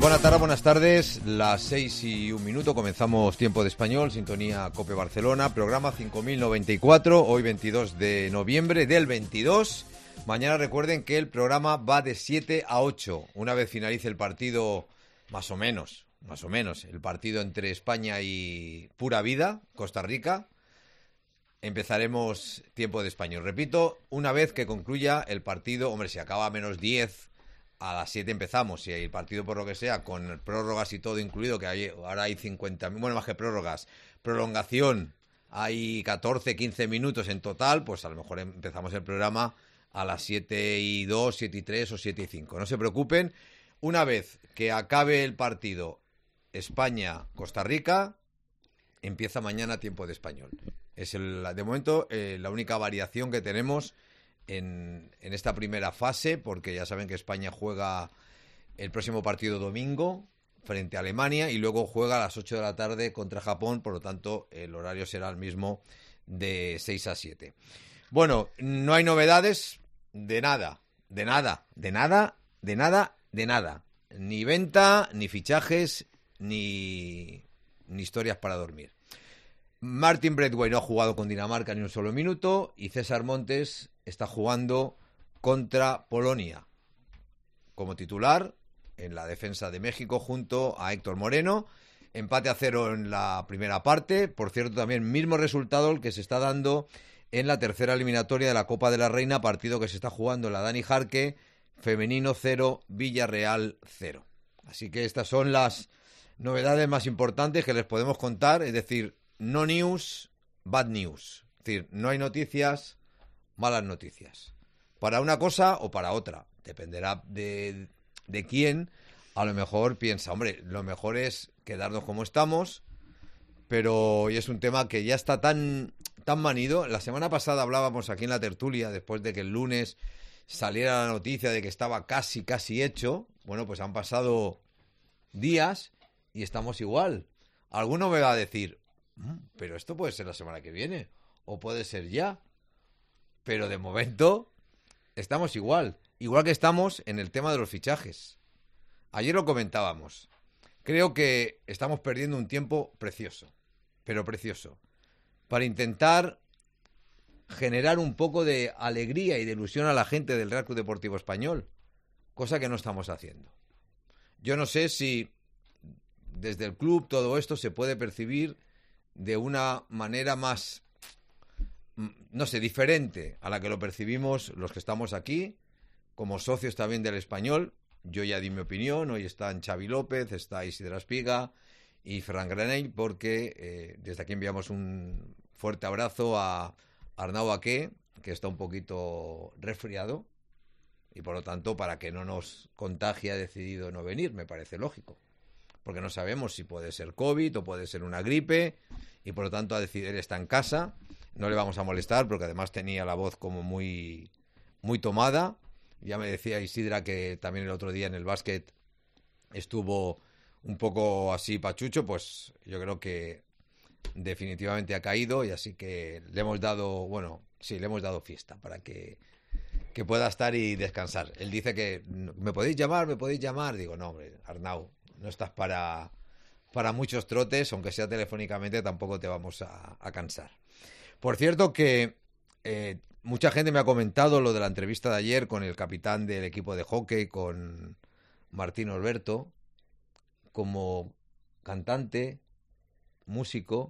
Buenas tardes, las 6:01, comenzamos Tiempo de Español, sintonía COPE Barcelona, programa 5094, hoy 22 de noviembre del 22. Mañana recuerden que el programa va de 7 a 8, una vez finalice el partido, más o menos, el partido entre España y Pura Vida, Costa Rica, empezaremos Tiempo de Español. Repito, una vez que concluya el partido, hombre, si acaba a -10, a las 7 empezamos, si el partido por lo que sea, con prórrogas y todo incluido, que ahora hay 50.000, bueno, más que prórrogas, prolongación, hay 14, 15 minutos en total, pues a lo mejor empezamos el programa a las 7:02, 7:03 o 7:05. No se preocupen, una vez que acabe el partido España-Costa Rica, empieza mañana Tiempo de Español. Es de momento la única variación que tenemos en esta primera fase, porque ya saben que España juega el próximo partido domingo frente a Alemania y luego juega a las 8 de la tarde contra Japón, por lo tanto el horario será el mismo de 6 a 7. Bueno, no hay novedades de nada. Ni venta, ni fichajes, ni historias para dormir. Martin Braithwaite no ha jugado con Dinamarca ni un solo minuto y César Montes está jugando contra Polonia como titular en la defensa de México junto a Héctor Moreno. Empate a 0 en la primera parte. Por cierto, también mismo resultado el que se está dando en la tercera eliminatoria de la Copa de la Reina, partido que se está jugando en la Dani Jarque, femenino 0, Villarreal 0. Así que estas son las novedades más importantes que les podemos contar, es decir, no news, bad news. Es decir, no hay noticias, malas noticias. Para una cosa o para otra. Dependerá de quién. A lo mejor piensa, hombre, lo mejor es quedarnos como estamos, pero hoy es un tema que ya está tan manido. La semana pasada hablábamos aquí en la tertulia, después de que el lunes saliera la noticia de que estaba casi hecho. Bueno, pues han pasado días y estamos igual. Alguno me va a decir, pero esto puede ser la semana que viene, o puede ser ya. Pero de momento estamos igual que estamos en el tema de los fichajes. Ayer lo comentábamos. Creo que estamos perdiendo un tiempo precioso, pero precioso, para intentar generar un poco de alegría y de ilusión a la gente del Real Club Deportivo Español, cosa que no estamos haciendo. Yo no sé si desde el club todo esto se puede percibir de una manera más, no sé, diferente a la que lo percibimos los que estamos aquí, como socios también del Español. Yo ya di mi opinión, hoy están Xavi López, está Isidre Espiga y Ferran Granell, porque desde aquí enviamos un fuerte abrazo a Arnau Aqué, que está un poquito resfriado, y por lo tanto, para que no nos contagie, ha decidido no venir, me parece lógico, porque no sabemos si puede ser COVID o puede ser una gripe, y por lo tanto ha decidido, él está en casa, no le vamos a molestar, porque además tenía la voz como muy tomada. Ya me decía Isidra que también el otro día en el básquet estuvo un poco así pachucho, pues yo creo que definitivamente ha caído, y así que le hemos dado fiesta para que pueda estar y descansar. Él dice que ¿me podéis llamar? Digo, no, hombre, Arnau, no estás para muchos trotes, aunque sea telefónicamente tampoco te vamos a cansar. Por cierto que mucha gente me ha comentado lo de la entrevista de ayer con el capitán del equipo de hockey, con Martín Alberto, como cantante, músico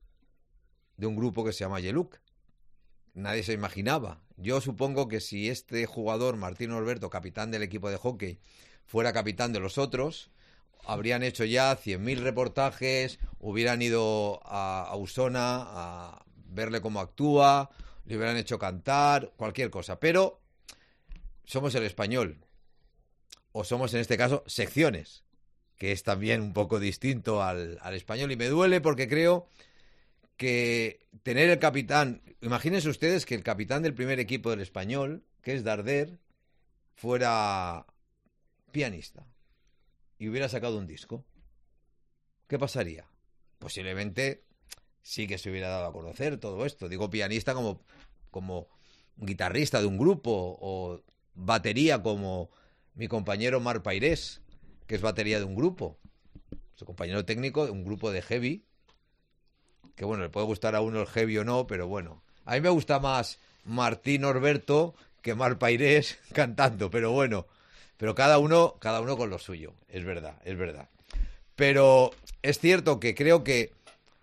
de un grupo que se llama Yeluk. Nadie se imaginaba. Yo supongo que si este jugador, Martín Alberto, capitán del equipo de hockey, fuera capitán de los otros, habrían hecho ya 100.000 reportajes, hubieran ido a Usona a verle cómo actúa, le hubieran hecho cantar, cualquier cosa. Pero somos el Español, o somos en este caso secciones, que es también un poco distinto al Español, y me duele porque creo que tener el capitán, imagínense ustedes que el capitán del primer equipo del Español, que es Darder, fuera pianista y hubiera sacado un disco. ¿Qué pasaría? Posiblemente sí que se hubiera dado a conocer todo esto. Digo pianista como guitarrista de un grupo, o batería como mi compañero Mar Pairés, que es batería de un grupo. Su compañero técnico de un grupo de heavy. Que bueno, le puede gustar a uno el heavy o no, pero bueno. A mí me gusta más Martín Norberto que Mar Pairés cantando, pero bueno. Pero cada uno con lo suyo. Es verdad, es verdad. Pero es cierto que creo que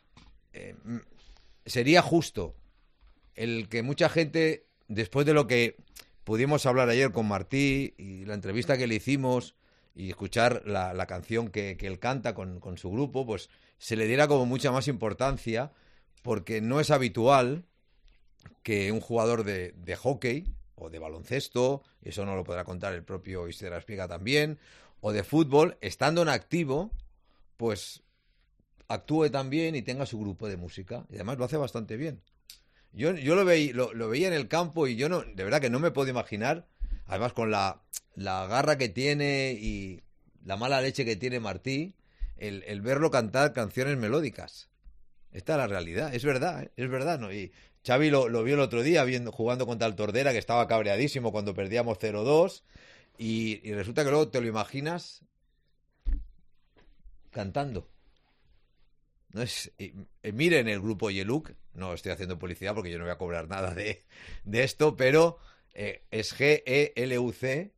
sería justo el que mucha gente, después de lo que pudimos hablar ayer con Martí y la entrevista que le hicimos y escuchar la canción que él canta con su grupo, pues se le diera como mucha más importancia, porque no es habitual que un jugador de hockey o de baloncesto, eso no lo podrá contar el propio Isidro Espiga también, o de fútbol, estando en activo, pues actúe también y tenga su grupo de música. Y además lo hace bastante bien. Yo lo veía en el campo y yo no, de verdad que no me puedo imaginar, además con la garra que tiene y la mala leche que tiene Martí, el verlo cantar canciones melódicas. Esta es la realidad, es verdad, ¿no? Y Xavi lo vio el otro día jugando contra el Tordera, que estaba cabreadísimo cuando perdíamos 0-2, y resulta que luego te lo imaginas cantando. No es, miren el grupo Yeluk, no estoy haciendo publicidad porque yo no voy a cobrar nada de esto, pero es G-E-L-U-C,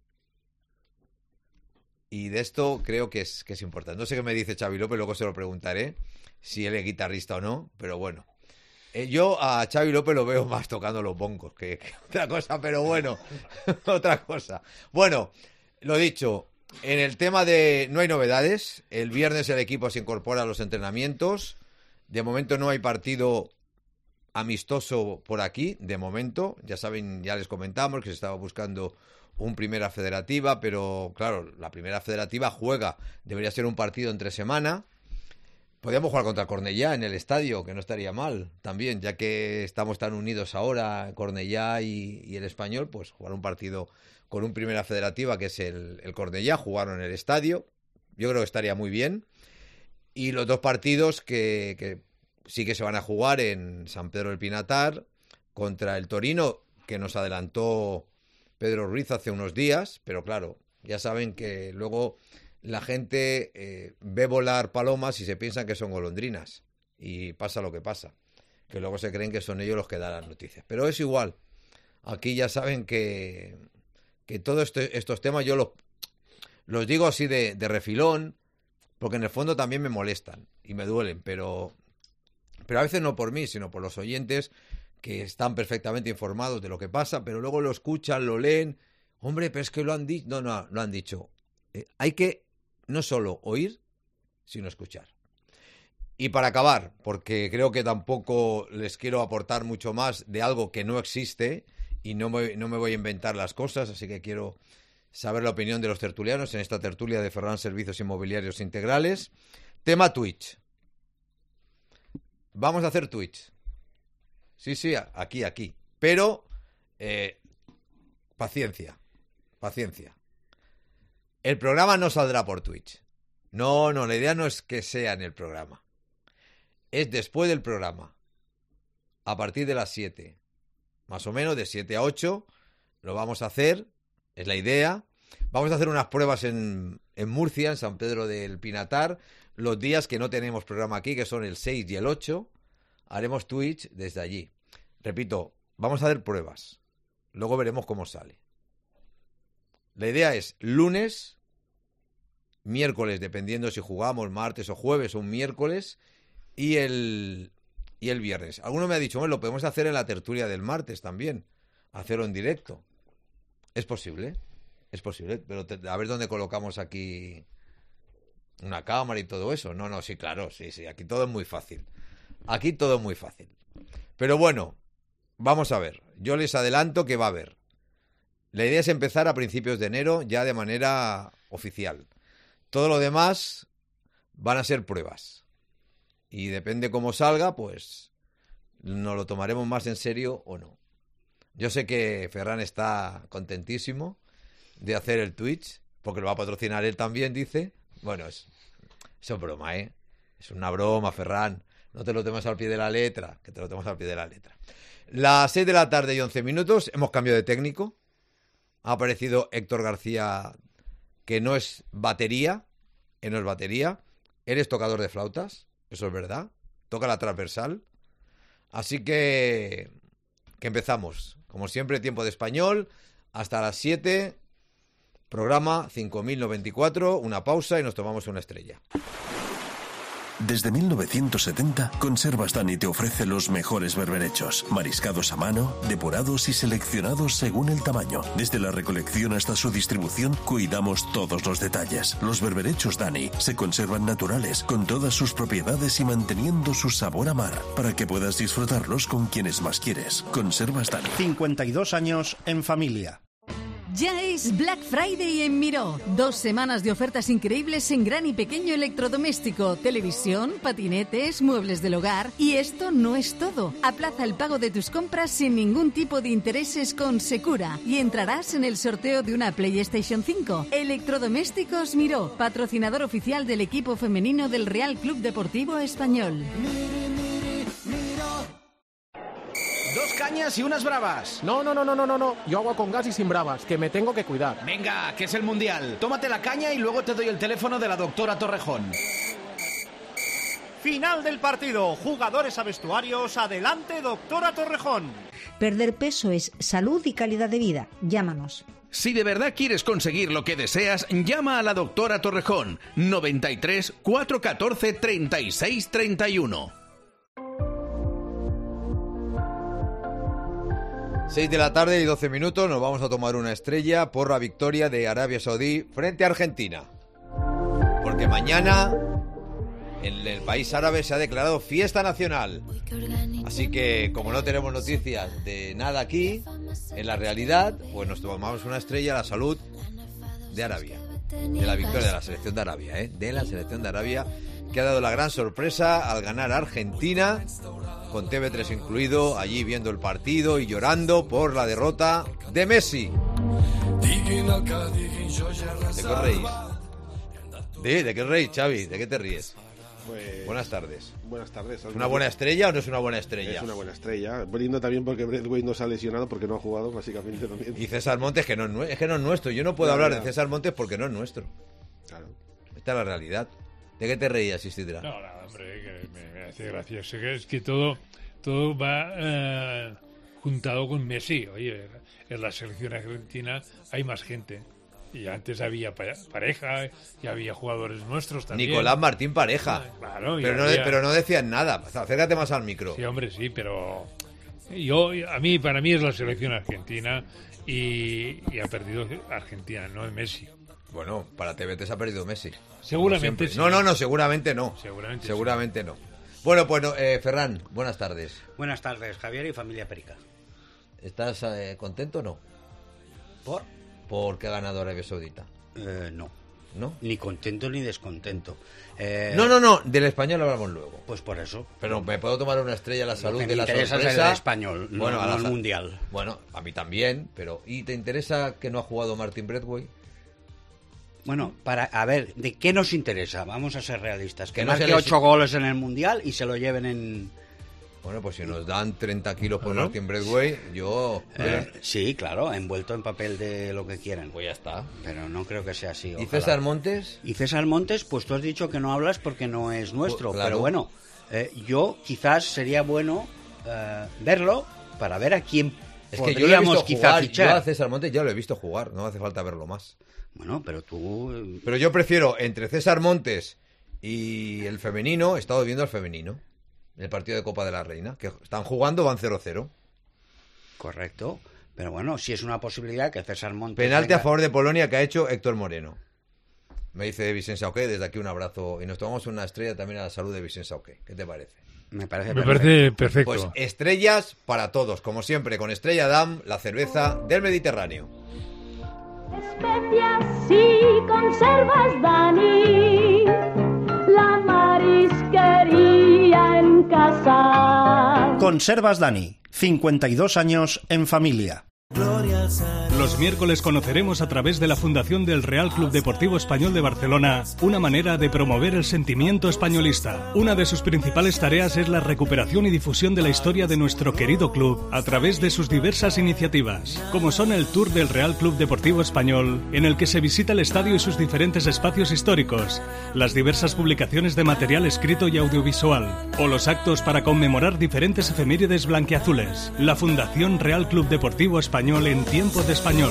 y de esto creo que es importante. No sé qué me dice Xavi López, luego se lo preguntaré si él es guitarrista o no, pero bueno. Yo a Xavi López lo veo más tocando los bongos que otra cosa, pero bueno, otra cosa. Bueno, lo dicho, en el tema de no hay novedades. El viernes el equipo se incorpora a los entrenamientos. De momento no hay partido amistoso por aquí, de momento. Ya saben, ya les comentamos que se estaba buscando un Primera Federativa, pero claro, la Primera Federativa juega, debería ser un partido entre semana. Podríamos jugar contra Cornellá en el estadio, que no estaría mal también, ya que estamos tan unidos ahora, Cornellá y el Español, pues jugar un partido con un Primera Federativa, que es el Cornellá, jugaron en el estadio. Yo creo que estaría muy bien. Y los dos partidos que sí que se van a jugar en San Pedro del Pinatar, contra el Torino, que nos adelantó Pedro Ruiz hace unos días, pero claro, ya saben que luego la gente ve volar palomas y se piensan que son golondrinas. Y pasa lo que pasa, que luego se creen que son ellos los que dan las noticias. Pero es igual. Aquí ya saben que todos estos temas yo los digo así de refilón, porque en el fondo también me molestan y me duelen, pero a veces no por mí, sino por los oyentes que están perfectamente informados de lo que pasa, pero luego lo escuchan, lo leen. Hombre, pero es que lo han dicho. No, lo han dicho. Hay que no solo oír, sino escuchar. Y para acabar, porque creo que tampoco les quiero aportar mucho más de algo que no existe y no me voy a inventar las cosas, así que quiero saber la opinión de los tertulianos en esta tertulia de Ferran Servicios Inmobiliarios Integrales. Tema Twitch. Vamos a hacer Twitch. Sí, aquí. Pero, paciencia. El programa no saldrá por Twitch. No, la idea no es que sea en el programa. Es después del programa. A partir de las 7. Más o menos de 7 a 8. Lo vamos a hacer. Es la idea. Vamos a hacer unas pruebas en Murcia, en San Pedro del Pinatar. Los días que no tenemos programa aquí, que son el 6 y el 8. Haremos Twitch desde allí. Repito, vamos a hacer pruebas. Luego veremos cómo sale. La idea es lunes, miércoles, dependiendo si jugamos martes o jueves o un miércoles, y el viernes. Alguno me ha dicho, bueno, lo podemos hacer en la tertulia del martes también, hacerlo en directo. Es posible, pero a ver dónde colocamos aquí una cámara y todo eso. No, sí, claro, sí, aquí todo es muy fácil. Pero bueno, vamos a ver. Yo les adelanto que va a haber. La idea es empezar a principios de enero, ya de manera oficial. Todo lo demás van a ser pruebas. Y depende cómo salga, pues nos lo tomaremos más en serio o no. Yo sé que Ferran está contentísimo de hacer el Twitch, porque lo va a patrocinar él también, dice. Bueno, eso es broma, ¿eh? Es una broma, Ferran. No te lo tomes al pie de la letra, que te lo tomes al pie de la letra. Las 6 de la tarde y 11 minutos, hemos cambiado de técnico. Ha aparecido Héctor García, que no es batería, Enos batería. Eres tocador de flautas, eso es verdad. Toca la transversal. Así que empezamos. Como siempre, tiempo de español. Hasta las 7. Programa 5094. Una pausa y nos tomamos una estrella. Desde 1970, Conservas Dani te ofrece los mejores berberechos, mariscados a mano, depurados y seleccionados según el tamaño. Desde la recolección hasta su distribución, cuidamos todos los detalles. Los berberechos Dani se conservan naturales, con todas sus propiedades y manteniendo su sabor a mar, para que puedas disfrutarlos con quienes más quieres. Conservas Dani. 52 años en familia. Ya es Black Friday en Miró. 2 semanas de ofertas increíbles en gran y pequeño electrodoméstico, televisión, patinetes, muebles del hogar. Y esto no es todo. Aplaza el pago de tus compras sin ningún tipo de intereses con Secura y entrarás en el sorteo de una PlayStation 5. Electrodomésticos Miró, patrocinador oficial del equipo femenino del Real Club Deportivo Español. 2 cañas y unas bravas. No. Yo hago con gas y sin bravas, que me tengo que cuidar. Venga, que es el Mundial. Tómate la caña y luego te doy el teléfono de la doctora Torrejón. Final del partido. Jugadores a vestuarios. Adelante, doctora Torrejón. Perder peso es salud y calidad de vida. Llámanos. Si de verdad quieres conseguir lo que deseas, llama a la doctora Torrejón. 93 414 36 31. 6 de la tarde y 12 minutos, nos vamos a tomar una estrella por la victoria de Arabia Saudí frente a Argentina. Porque mañana en el país árabe se ha declarado fiesta nacional. Así que, como no tenemos noticias de nada aquí, en la realidad, pues nos tomamos una estrella a la salud de Arabia. De la victoria de la selección de Arabia, de la selección de Arabia, que ha dado la gran sorpresa al ganar a Argentina, con TV3 incluido, allí viendo el partido y llorando por la derrota de Messi. ¿De qué reís? ¿De qué reís, Xavi? ¿De qué te ríes? Pues, buenas tardes. Buenas tardes. ¿Es una buena estrella o no es una buena estrella? Es una buena estrella. Lindo también porque Braithwaite no se ha lesionado, porque no ha jugado, básicamente también. Y César Montes, que no es nuestro. Yo no puedo hablar de César Montes porque no es nuestro. Claro. Esta es la realidad. ¿De qué te reías, Isidra? No, hombre, que me hace gracia. Es que todo va juntado con Messi. Oye, en la selección argentina hay más gente. Y antes había pareja, y había jugadores nuestros también. Nicolás Martín Pareja. Claro, pero no decían nada. Acércate más al micro. Sí, hombre, sí, pero para mí es la selección argentina y ha perdido Argentina, no es Messi. Bueno, para TVT se ha perdido Messi. Seguramente sí. No, seguramente no. Seguramente sí. No. Bueno, Ferran, buenas tardes. Buenas tardes, Javier y familia Perica. ¿Estás contento o no? ¿Por qué ha ganado Arabia Saudita? No. ¿No? Ni contento ni descontento. No, del español hablamos luego. Pues por eso. Pero me puedo tomar una estrella a la salud de la sorpresa. Es el español, no el mundial. Bueno, a mí también, pero ¿y te interesa que no ha jugado Martin Braithwaite? Bueno, a ver, ¿de qué nos interesa? Vamos a ser realistas. Que marque 8 goles en el mundial y se lo lleven en... Bueno, pues si nos dan 30 kilos por Martin Braithwaite, yo... sí, claro, envuelto en papel de lo que quieran. Pues ya está. Pero no creo que sea así. ¿Y César Montes? Y César Montes, pues tú has dicho que no hablas porque no es nuestro. Pues, claro. Pero bueno, yo quizás sería bueno verlo para ver a quién podríamos quizá fichar. Yo a César Montes ya lo he visto jugar, no hace falta verlo más. Bueno, pero tú... Pero yo prefiero, entre César Montes y el femenino, he estado viendo al femenino. El partido de Copa de la Reina, que están jugando, van 0-0. Correcto, pero bueno, si es una posibilidad que César Montes... Penalti a favor de Polonia que ha hecho Héctor Moreno. Me dice Vicente Sauqué, desde aquí un abrazo. Y nos tomamos una estrella también a la salud de Vicente Sauqué. ¿Qué te parece? Me parece perfecto. Pues estrellas para todos, como siempre, con Estrella Damm, la cerveza del Mediterráneo. Especias y conservas, Dani, la marisquería en casa. Conservas Dani, 52 años en familia. Los miércoles conoceremos a través de la Fundación del Real Club Deportivo Español de Barcelona una manera de promover el sentimiento españolista. Una de sus principales tareas es la recuperación y difusión de la historia de nuestro querido club a través de sus diversas iniciativas, como son el Tour del Real Club Deportivo Español, en el que se visita el estadio y sus diferentes espacios históricos, las diversas publicaciones de material escrito y audiovisual, o los actos para conmemorar diferentes efemérides blanquiazules. La Fundación Real Club Deportivo Español en tiempo de español.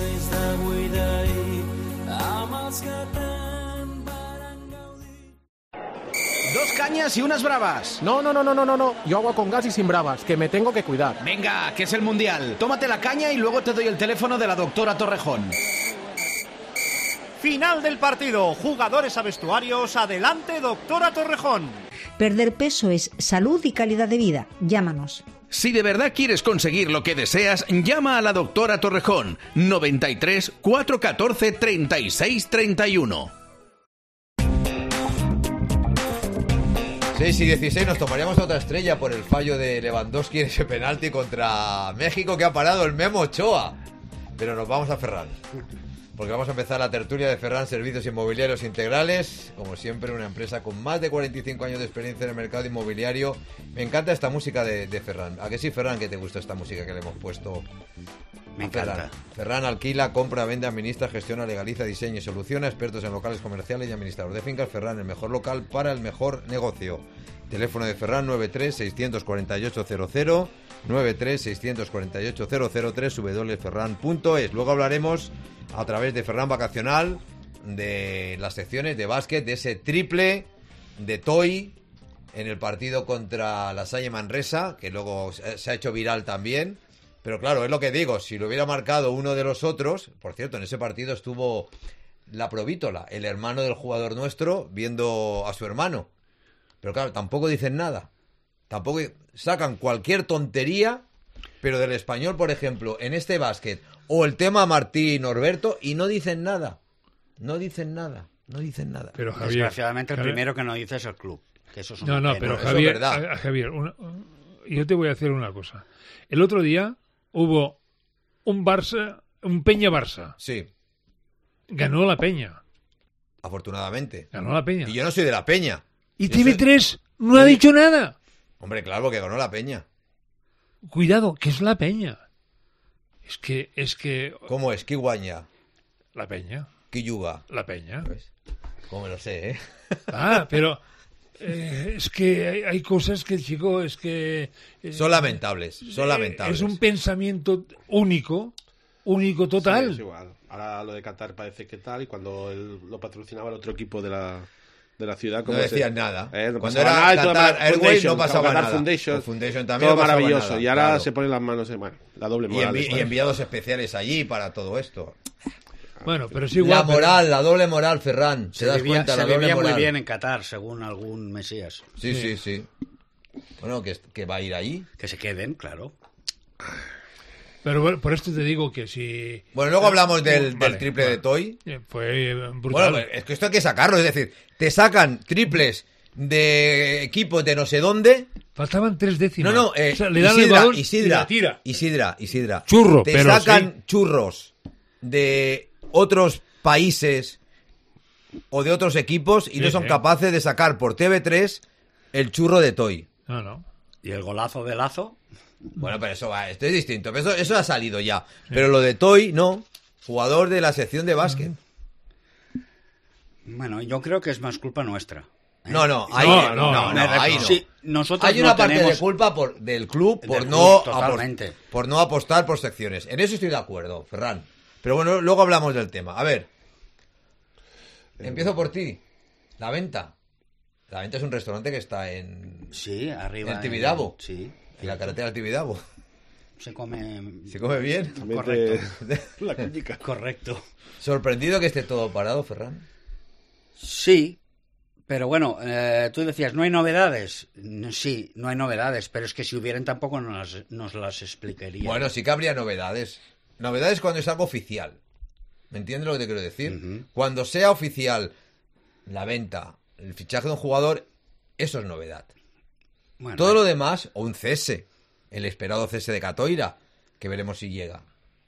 Dos cañas y unas bravas. No. Yo agua con gas y sin bravas, que me tengo que cuidar. Venga, que es el Mundial. Tómate la caña y luego te doy el teléfono de la doctora Torrejón. Final del partido. Jugadores a vestuarios. Adelante, doctora Torrejón. Perder peso es salud y calidad de vida. Llámanos. Si de verdad quieres conseguir lo que deseas, llama a la doctora Torrejón. 93 414 36 31. 6 y 16 nos tomaríamos otra estrella por el fallo de Lewandowski en ese penalti contra México que ha parado el Memo Ochoa. Pero nos vamos a Ferran, porque vamos a empezar la tertulia de Ferran Servicios Inmobiliarios Integrales. Como siempre, una empresa con más de 45 años de experiencia en el mercado inmobiliario. Me encanta esta música de Ferran. ¿A que sí, Ferran, que te gusta esta música que le hemos puesto? Me encanta. Ferran alquila, compra, vende, administra, gestiona, legaliza, diseña y soluciona. Expertos en locales comerciales y administrador de fincas. Ferran, el mejor local para el mejor negocio. Teléfono de Ferran 93-648-00, 93-648-003, www.ferran.es. Luego hablaremos a través de Ferran Vacacional de las secciones de básquet, de ese triple de Toy en el partido contra la Salle Manresa, que luego se ha hecho viral también. Pero claro, es lo que digo, si lo hubiera marcado uno de los otros, por cierto, en ese partido estuvo la Provítola, el hermano del jugador nuestro, viendo a su hermano. Pero claro, tampoco dicen nada. Tampoco sacan cualquier tontería, pero del Español, por ejemplo, en este básquet, o el tema Martí y Norberto, y no dicen nada. No dicen nada. Pero Javier, desgraciadamente el primero que no dice es el club. Que eso es una no, pena. pero Eso Javier, es verdad. Javier, yo te voy a hacer una cosa. El otro día hubo un Peña-Barça. Sí. Ganó la Peña. Afortunadamente. Ganó la Peña. Y yo no soy de la Peña. Y TV3 no ha dicho nada. Hombre, claro, que ganó la Peña. Cuidado, que es la Peña. Es que... ¿Cómo es? ¿Quiguaña? La Peña. ¿Quilluga? La Peña. ¿Ves? ¿Cómo lo sé, pero... es que hay cosas que, chico, es que... son lamentables. Es un pensamiento único total. Sí, es igual. Ahora lo de Qatar parece que tal, y cuando lo patrocinaba el otro equipo de la ciudad... No decían nada. No cuando era Qatar Airways no pasaba nada. Foundation también todo no pasaba maravilloso. nada, y ahora claro. se ponen las manos en la doble moral. Y enviados especiales allí para todo esto. Bueno, pero es igual. La moral, la doble moral, Ferran. ¿Te das cuenta? La doble vivía moral. muy bien en Qatar, según algún Mesías. Sí. Bueno, que va a ir ahí. Que se queden, claro. Pero bueno, por esto te digo que si... Bueno, luego hablamos del triple de Toy. Fue brutal. Bueno, es que esto hay que sacarlo. Es decir, te sacan triples de equipos de no sé dónde. Faltaban 3 décimas. No, o sea, le dan el balón y la tira. Isidra. Churro, te pero sacan churros de otros países o de otros equipos y no son capaces de sacar por TV3 el churro de Toy. No. ¿Y el golazo de Lazo? Bueno, pero esto es distinto. Pero eso ha salido ya. Pero lo de Toy, no. Jugador de la sección de básquet. Bueno, yo creo que es más culpa nuestra. No, ahí no. Sí, nosotros hay una parte tenemos... de culpa del club por no apostar por secciones. En eso estoy de acuerdo, Ferran. Pero bueno, luego hablamos del tema. A ver, empiezo por ti. La Venta. La Venta es un restaurante que está en... Sí, arriba. En Tibidabo. Sí. En la carretera del Tibidabo. Se come bien. Correcto. La crítica. Correcto. ¿Sorprendido que esté todo parado, Ferran? Sí, pero bueno, tú decías, ¿no hay novedades? Sí, no hay novedades, pero es que si hubieran tampoco nos las explicarían. Bueno, sí que habría novedades. Novedades cuando es algo oficial. ¿Me entiendes lo que te quiero decir? Uh-huh. Cuando sea oficial la venta, el fichaje de un jugador, eso es novedad. Bueno, todo lo demás, o un cese, el esperado cese de Catoira, que veremos si llega.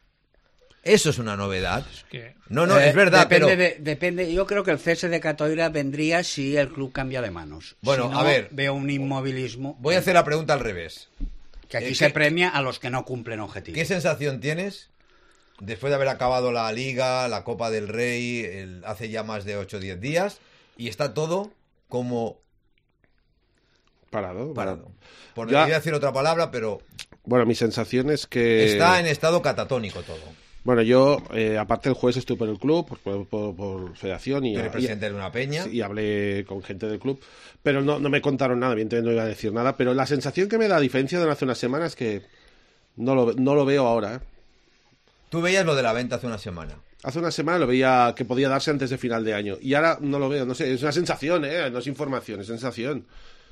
Eso es una novedad. que... No, es verdad, Depende, yo creo que el cese de Catoira vendría si el club cambia de manos. Bueno, si no, a ver. Veo un inmovilismo. Voy a hacer la pregunta al revés. Que aquí se premia a los que no cumplen objetivos. ¿Qué sensación tienes después de haber acabado la Liga, la Copa del Rey, hace ya más de 8 o 10 días, y está todo como... Parado. Por no decir otra palabra, pero... Bueno, mi sensación es que... Está en estado catatónico todo. Bueno, yo, aparte el jueves estuve por el club, por federación y... presidente de una peña. Y hablé con gente del club, pero no me contaron nada, evidentemente no iba a decir nada, pero la sensación que me da, a diferencia de hace una semana, es que no lo veo ahora, ¿eh? Tú veías lo de la venta hace una semana. Hace una semana lo veía que podía darse antes de final de año, y ahora no lo veo, no sé, es una sensación, no es información, es sensación.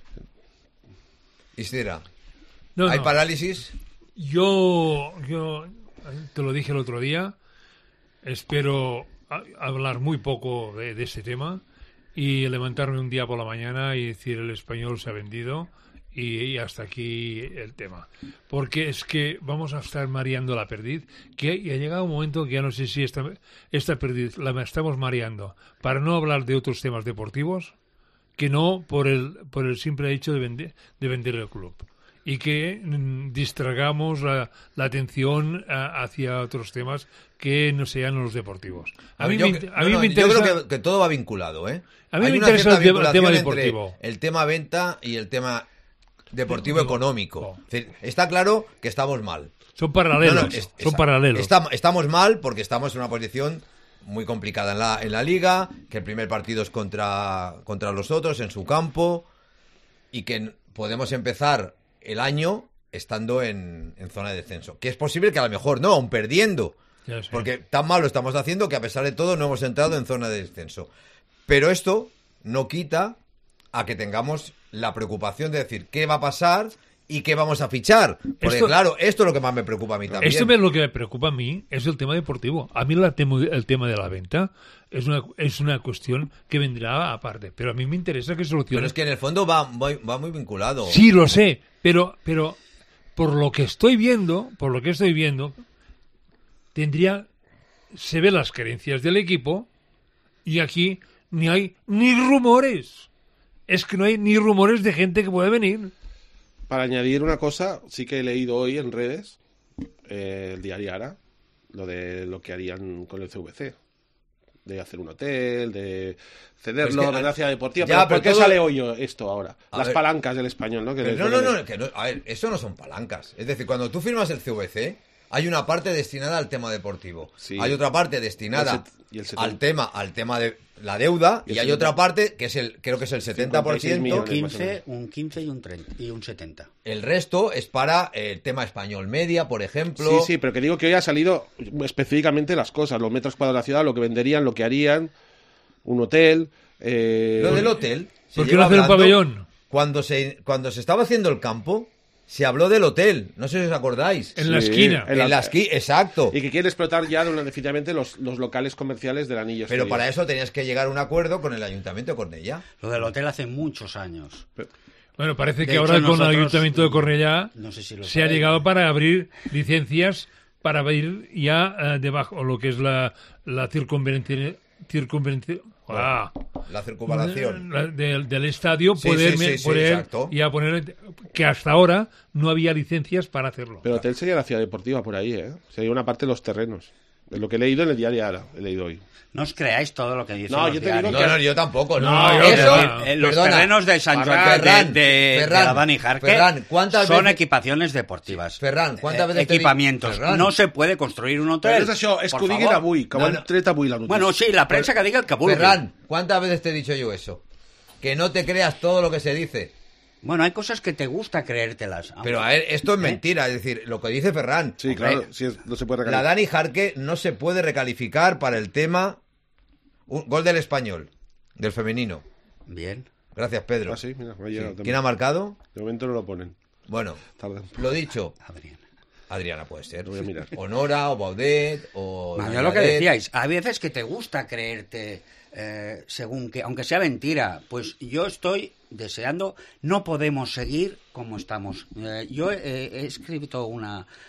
Isidra, No, ¿hay parálisis? Yo te lo dije el otro día, espero hablar muy poco de este tema y levantarme un día por la mañana y decir el Español se ha vendido y hasta aquí el tema. Porque es que vamos a estar mareando la perdiz, que ha llegado un momento que ya no sé si esta perdiz la estamos mareando para no hablar de otros temas deportivos, que no por el simple hecho de vender el club. Y que distraigamos la atención hacia otros temas que no sean los deportivos. A mí me interesa... Yo creo que todo va vinculado, ¿eh? A mí me interesa el tema deportivo. El tema venta y el tema deportivo económico. Es decir, está claro que estamos mal. Son paralelos. Paralelos. Estamos mal porque estamos en una posición muy complicada en la Liga, que el primer partido es contra los otros en su campo y que podemos empezar el año estando en zona de descenso. Que es posible que a lo mejor no, aún perdiendo. Porque tan mal lo estamos haciendo que a pesar de todo no hemos entrado en zona de descenso. Pero esto no quita a que tengamos la preocupación de decir qué va a pasar y qué vamos a fichar. Porque claro, esto es lo que más me preocupa a mí también. Esto es lo que me preocupa a mí, es el tema deportivo. A mí el tema de la venta es una cuestión que vendrá aparte. Pero a mí me interesa que solucione. Pero es que en el fondo va muy vinculado. Sí, lo sé. Pero por lo que estoy viendo, se ven las carencias del equipo y aquí ni hay ni rumores. Es que no hay ni rumores de gente que puede venir. Para añadir una cosa, sí que he leído hoy en redes, el diario Ara, lo que harían con el CVC. De hacer un hotel, de cederlo a la ciudad deportiva. Ya, ¿Por qué sale hoy esto ahora? Las palancas del Español, ¿no? A ver, eso no son palancas. Es decir, cuando tú firmas el CVC, hay una parte destinada al tema deportivo. Sí. Hay otra parte destinada al tema de la deuda y hay otra parte que creo que es el 70%. Un 15 y un 70. El resto es para el tema español media, por ejemplo. Sí, pero que digo que hoy ha salido específicamente las cosas, los metros cuadrados de la ciudad, lo que venderían, lo que harían, un hotel. Lo del hotel. ¿Por qué no hacer un pabellón? Cuando se estaba haciendo el campo, se habló del hotel, no sé si os acordáis. En la esquina. Exacto. Y que quiere explotar ya definitivamente los locales comerciales del Anillo. Pero para eso tenías que llegar a un acuerdo con el Ayuntamiento de Cornellá. Lo del hotel hace muchos años. Bueno, parece que ahora con el Ayuntamiento de Cornellá se ha llegado para abrir licencias para abrir ya debajo lo que es la circunvalación. La circunvalación del estadio, poner que hasta ahora no había licencias para hacerlo. Pero hotel sería la ciudad deportiva por ahí, sería una parte de los terrenos. Es lo que he leído en el diario Ara, he leído hoy. No os creáis todo lo que dicen los diarios. No, yo tampoco. Los terrenos de San Joan de la Dani Jarque son equipaciones deportivas. Ferran, ¿cuántas veces equipamientos. No se puede construir un hotel. Pero això és que ho digui avui, que van tret avui la notícia. Bueno, sí, la prensa que diga el que vulgui. Ferran, ¿cuántas veces te he dicho yo eso? Que no te creas todo lo que se dice. Bueno, hay cosas que te gusta creértelas. Pero a ver, esto es mentira, es decir, lo que dice Ferran. Sí, claro, no se puede recalificar. La Dani Jarque no se puede recalificar para el tema. Un gol del Español, del femenino. Bien. Gracias, Pedro. Sí, mira, ¿Quién ha marcado? De momento no lo ponen. Bueno, lo dicho. Adriana puede ser. Lo voy a mirar. O Nora, o Baudet, o... Bueno, lo que decíais, hay veces que te gusta creerte, según que, aunque sea mentira, pues yo estoy deseando, no podemos seguir como estamos. Yo he escrito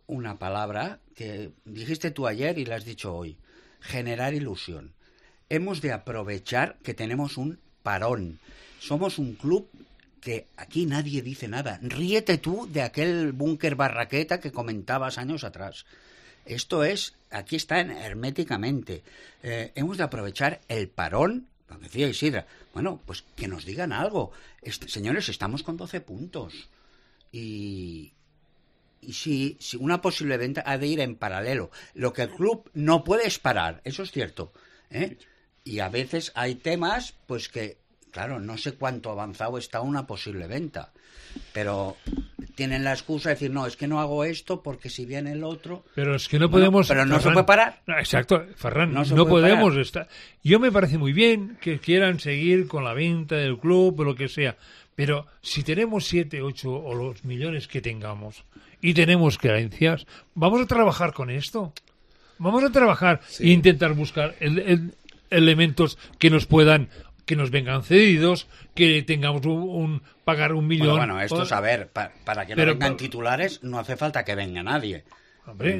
una palabra que dijiste tú ayer y la has dicho hoy. Generar ilusión. Hemos de aprovechar que tenemos un parón. Somos un club que aquí nadie dice nada. Ríete tú de aquel búnker Barraqueta que comentabas años atrás. Esto es, aquí está herméticamente. Hemos de aprovechar el parón, lo que decía Isidra. Bueno, pues que nos digan algo. Señores, estamos con 12 puntos. Y si una posible venta ha de ir en paralelo. Lo que el club no puede es parar, eso es cierto. Y a veces hay temas, pues que, claro, no sé cuánto avanzado está una posible venta. Pero tienen la excusa de decir, no, es que no hago esto porque si viene el otro... Pero es que no podemos... Pero no se puede parar. Exacto, Ferran, no puede podemos parar. estar... Yo me parece muy bien que quieran seguir con la venta del club o lo que sea, pero si tenemos 7, 8 o los millones que tengamos y tenemos carencias, vamos a trabajar con esto. Vamos a trabajar e intentar buscar elementos que nos puedan... que nos vengan cedidos, que tengamos pagar 1 millón. Bueno, esto es, a ver, para que no vengan titulares no hace falta que venga nadie. Hombre.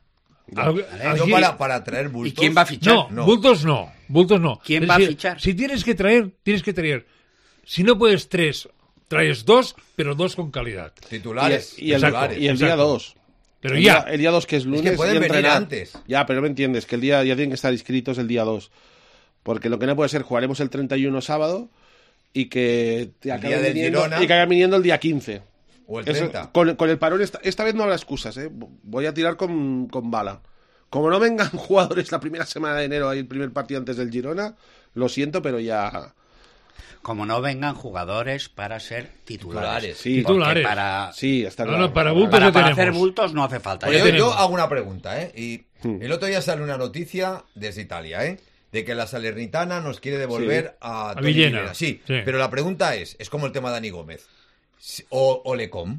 Para traer bultos. ¿Y quién va a fichar? No, bultos no. ¿Quién va a fichar? Si tienes que traer. Si no puedes 3, traes 2, pero 2 con calidad. Titulares. Y el día 2. Pero el día 2 que es lunes. Es que pueden venir entrenar antes. Ya, pero no me entiendes, que el día ya tienen que estar inscritos el día 2. Porque lo que no puede ser, jugaremos el 31 sábado y que te acaben viniendo el día 15. O el 30. Con el parón, esta vez no habrá excusas, ¿eh? Voy a tirar con bala. Como no vengan jugadores la primera semana de enero, ahí el primer partido antes del Girona, lo siento, pero ya... Como no vengan jugadores para ser titulares. Sí, titulares. Sí, está claro. No, para bultos para hacer bultos no hace falta. Yo hago una pregunta, ¿eh? Y el otro día sale una noticia desde Italia, ¿eh? De que la Salernitana nos quiere devolver a Villena. Sí, pero la pregunta es como el tema de Dani Gómez. O Lecom.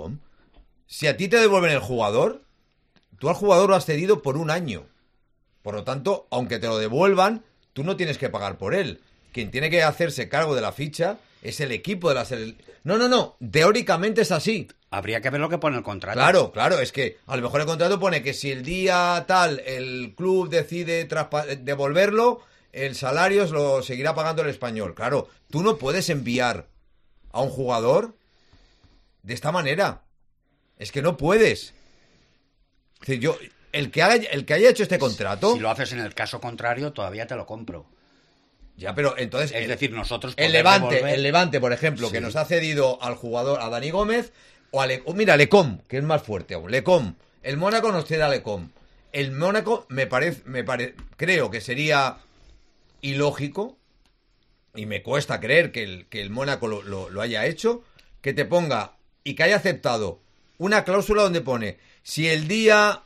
Si a ti te devuelven el jugador, tú al jugador lo has cedido por 1 año. Por lo tanto, aunque te lo devuelvan, tú no tienes que pagar por él. Quien tiene que hacerse cargo de la ficha es el equipo de la Salernitana. No. Teóricamente es así. Habría que ver lo que pone el contrato. Claro, es que a lo mejor el contrato pone que si el día tal el club decide devolverlo, el salario lo seguirá pagando el Español. Claro, tú no puedes enviar a un jugador de esta manera. Es que no puedes. Es decir, el que haya hecho este contrato... Si lo haces en el caso contrario, todavía te lo compro. Ya, pero entonces... Es decir, nosotros... El Levante, por ejemplo, que nos ha cedido al jugador, a Dani Gómez... Mira, Lecom, que es más fuerte aún. Lecom. El Mónaco nos cede a Lecom. El Mónaco creo que sería ilógico, y me cuesta creer que el Mónaco lo haya hecho, que te ponga y que haya aceptado una cláusula donde pone, si el día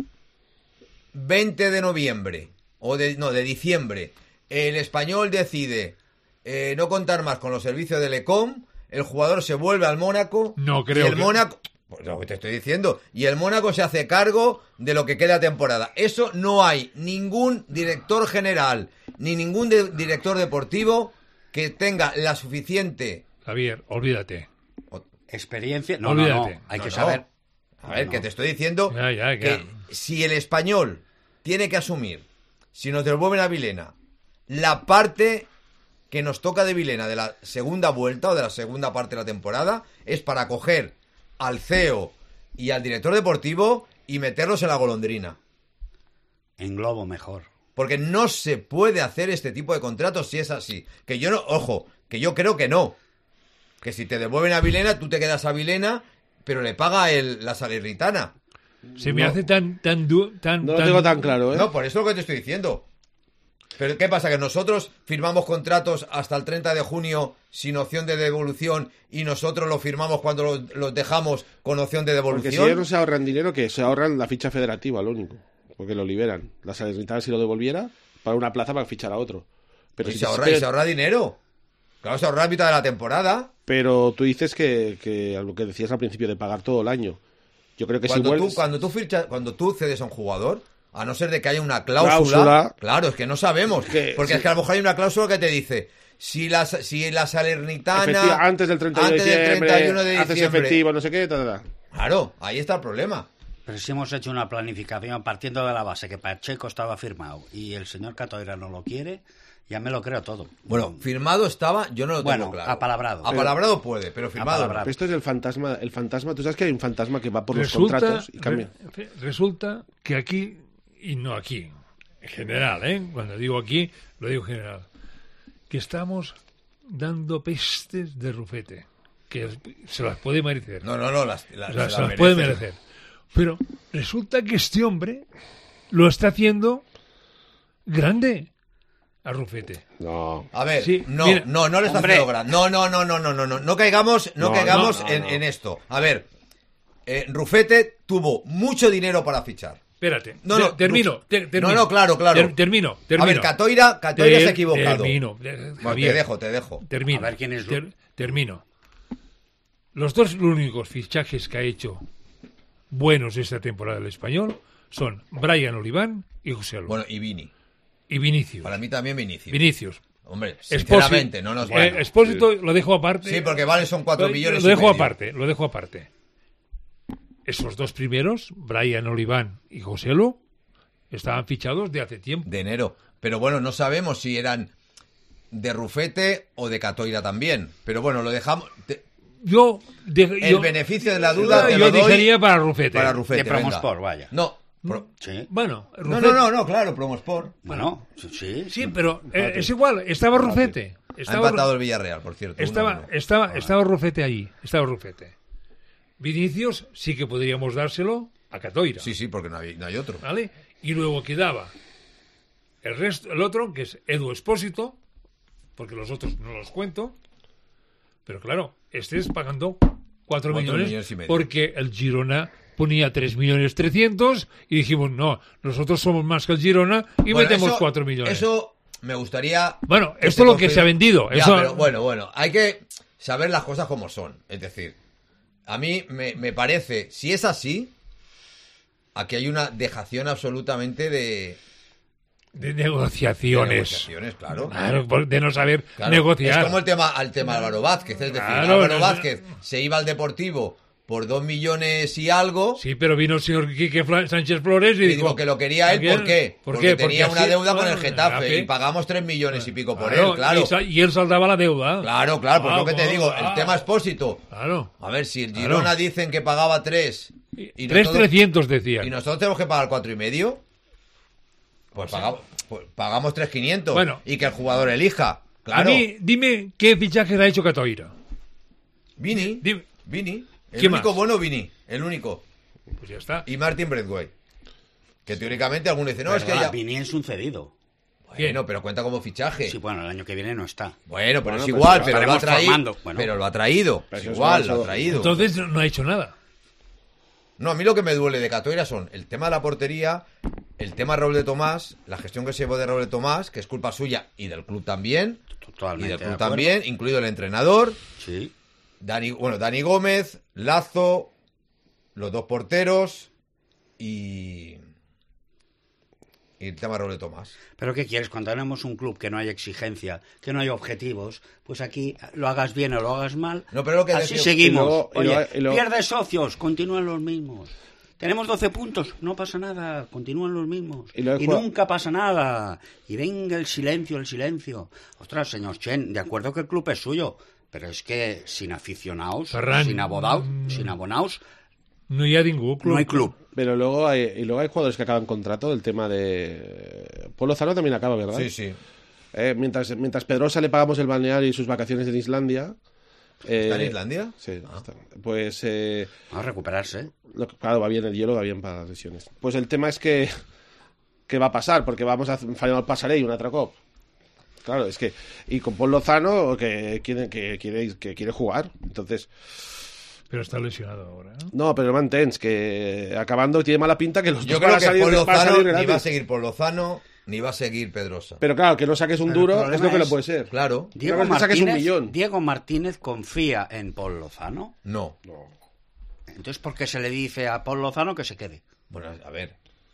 20 de noviembre, de diciembre, el Español decide no contar más con los servicios de Lecom, el jugador se vuelve al Mónaco. No creo. Y el Mónaco, pues lo que te estoy diciendo, y el Mónaco se hace cargo de lo que queda de temporada. Eso no hay ningún director general ni ningún director deportivo que tenga la suficiente. Javier, olvídate. Experiencia. No. Hay que saber. A ver, que te estoy diciendo que si el Español tiene que asumir, si nos devuelven a Vilena, la parte que nos toca de Vilena de la segunda vuelta o de la segunda parte de la temporada, es para coger al CEO y al director deportivo y meterlos en la golondrina. En globo mejor. Porque no se puede hacer este tipo de contratos si es así. Que yo creo que no. Que si te devuelven a Vilena, tú te quedas a Vilena, pero le paga la Salernitana. Se me hace tan... No lo tengo tan claro, ¿eh? No, por eso es lo que te estoy diciendo. Pero ¿qué pasa? ¿Que nosotros firmamos contratos hasta el 30 de junio sin opción de devolución y nosotros lo firmamos cuando los dejamos con opción de devolución? Porque si ellos no se ahorran dinero, que se ahorran la ficha federativa, lo único. Porque lo liberan. La Salernitana, si lo devolviera, para una plaza para fichar a otro. Pero se ahorra dinero. Claro, se ahorra a mitad de la temporada. Pero tú dices que lo que decías al principio, de pagar todo el año. Yo creo que cuando tú cedes a un jugador, a no ser de que haya una cláusula. Claro, es que no sabemos. Porque es que a lo mejor hay una cláusula que te dice, si la Salernitana... Antes del 31 de diciembre, haces efectivo, no sé qué, Claro, ahí está el problema. Pero si hemos hecho una planificación partiendo de la base que Pacheco estaba firmado y el señor Catoira no lo quiere, ya me lo creo todo. Bueno, firmado estaba, yo no lo tengo claro. Apalabrado. Apalabrado puede, pero firmado no. Pero esto es el fantasma, tú sabes que hay un fantasma que va por los contratos y cambia. Resulta que aquí, y no aquí, en general, cuando digo aquí, lo digo en general, que estamos dando pestes de Rufete, que se las puede merecer. No, se las puede merecer. Pero resulta que este hombre lo está haciendo grande a Rufete. No. A ver, sí, no le está haciendo grande. No caigamos en esto. A ver, Rufete tuvo mucho dinero para fichar. Espérate, termino. Claro. Termino. A ver, Catoira se ha equivocado. Termino. Javier, te dejo. Termino. A ver quién es. Termino. Los dos únicos fichajes que ha hecho buenos esta temporada del Español son Brian Oliván y José Lu. Bueno, y Vini. Y Vinicius. Para mí también Vinicius. Vinicius. Hombre, sinceramente, no nos vale. Expósito lo dejo aparte. Sí, porque vale son 4 millones Lo dejo aparte. Esos dos primeros, Brian Oliván y José Lu, estaban fichados de hace tiempo. De enero. Pero bueno, no sabemos si eran de Rufete o de Catoira también. Pero bueno, lo dejamos... El beneficio de la duda yo dejaría para Rufete. Para Rufete, de Promosport, vaya. No. Sí. Bueno, Rufete... No, claro, Promosport. Bueno, sí, pero es igual, estaba Rufete. Ha empatado el Villarreal, por cierto. Estaba Rufete allí, estaba Rufete. Vinicius sí que podríamos dárselo a Catoira. Sí, porque no hay otro. ¿Vale? Y luego quedaba el otro, que es Edu Expósito, porque los otros no los cuento. Pero claro, estés pagando 4 millones y medio. Porque el Girona ponía 3.300.000 y dijimos, no, nosotros somos más que el Girona y metemos 4 millones. Eso me gustaría... Bueno, esto es lo que se ha vendido. Ya, eso... pero bueno, hay que saber las cosas como son. Es decir, a mí me parece, si es así, aquí hay una dejación absolutamente de negociaciones. Claro. De no saber negociar. Es como el tema Álvaro Vázquez. Es decir, Álvaro Vázquez se iba al Deportivo por 2 millones y algo. Sí, pero vino el señor Quique Sánchez Flores y dijo que lo quería él. ¿Por qué? Porque tenía una deuda con el Getafe y pagamos 3 millones y pico por él, claro. Y él saldaba la deuda. Claro, pues lo que te digo, el tema Expósito. Claro. A ver, si el Girona dicen que pagaba 3... 3.300 decían. Y nosotros tenemos que pagar 4,5... Pues pagamos 3.500 bueno, y que el jugador elija. Claro. A mí, dime qué fichajes ha hecho Catoira. Vini. El único bueno, Vini. El único. Pues ya está. Y Martin Braithwaite. Que teóricamente algunos dicen, es que ya... Vini es un cedido. Bueno, pero cuenta como fichaje. Sí, bueno, el año que viene no está. Bueno, pero es igual, pero lo ha traído. Pero lo ha traído. Es igual, lo ha traído. Entonces no ha hecho nada. No, a mí lo que me duele de Catoira son el tema de la portería, el tema Raúl de Tomás, la gestión que se llevó de Raúl de Tomás, que es culpa suya y del club también. Totalmente. Y del club también, incluido el entrenador. Sí. Dani Gómez, Lazo, los dos porteros y el tema Raúl de Tomás. ¿Pero qué quieres? Cuando tenemos un club que no hay exigencia, que no hay objetivos, pues aquí lo hagas bien o lo hagas mal, no, pero lo que así seguimos. Pierdes socios, continúan los mismos. Tenemos 12 puntos, no pasa nada, continúan los mismos. Y nunca pasa nada. Y venga el silencio. Ostras, señor Chen, de acuerdo que el club es suyo, pero es que sin aficionados, sin abonados, no hay ningún club. No hay club. Pero luego hay jugadores que acaban contrato. El tema de Paul Lozano también acaba, ¿verdad? Sí. Mientras Pedrosa le pagamos el balneario y sus vacaciones en Islandia. ¿Está en Islandia? Sí. Está. Pues... a recuperarse. Claro, va bien el hielo, va bien para las lesiones. Pues el tema es que va a pasar, porque vamos a fallar el Pasaré y un Atracop. Claro, es que... Y con Paul Lozano que quiere jugar. Entonces... Pero está lesionado ahora, ¿no? No, pero mantens, que acabando tiene mala pinta que los Yo dos creo van a que salir, Paul Lozano ni va a seguir por Lozano ni va a seguir Pedrosa. Pero claro, que no saques un duro es lo que no puede ser. Claro. Diego Martínez confía en Paul Lozano. No. Entonces, ¿por qué se le dice a Paul Lozano que se quede? Bueno, a ver.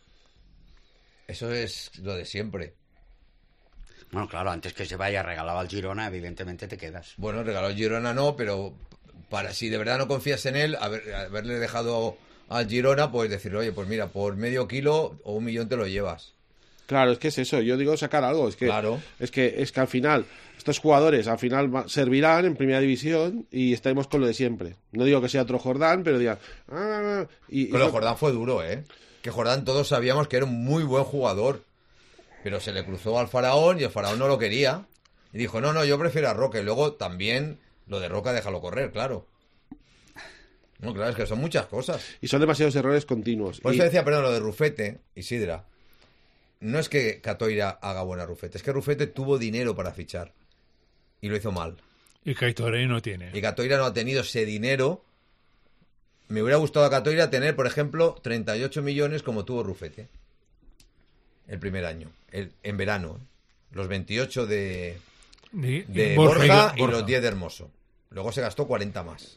Eso es lo de siempre. Bueno, claro, antes que se vaya regalado al Girona, evidentemente te quedas. Bueno, regalado al Girona no, pero si de verdad no confías en él, haberle dejado al Girona, pues decirle, oye, pues mira, por medio kilo o 1 millón te lo llevas. Claro, es que es eso. Yo digo sacar algo. Es que, claro. es que al final, estos jugadores al final servirán en primera división y estaremos con lo de siempre. No digo que sea otro Jordán, pero digan... Pero Jordán fue duro, ¿eh? Que Jordán todos sabíamos que era un muy buen jugador. Pero se le cruzó al Faraón y el Faraón no lo quería. Y dijo, no, yo prefiero a Roca. Y luego también lo de Roca déjalo correr, claro. No, claro, es que son muchas cosas. Y son demasiados errores continuos. Por eso decía, perdón, lo de Rufete, Isidra. No es que Catoira haga buena Rufete, es que Rufete tuvo dinero para fichar. Y lo hizo mal. Y Catoira no tiene. Y Catoira no ha tenido ese dinero. Me hubiera gustado a Catoira tener, por ejemplo, 38 millones como tuvo Rufete. El primer año. En verano. Los 28 de Borja y los 10 de Hermoso. Luego se gastó 40 más.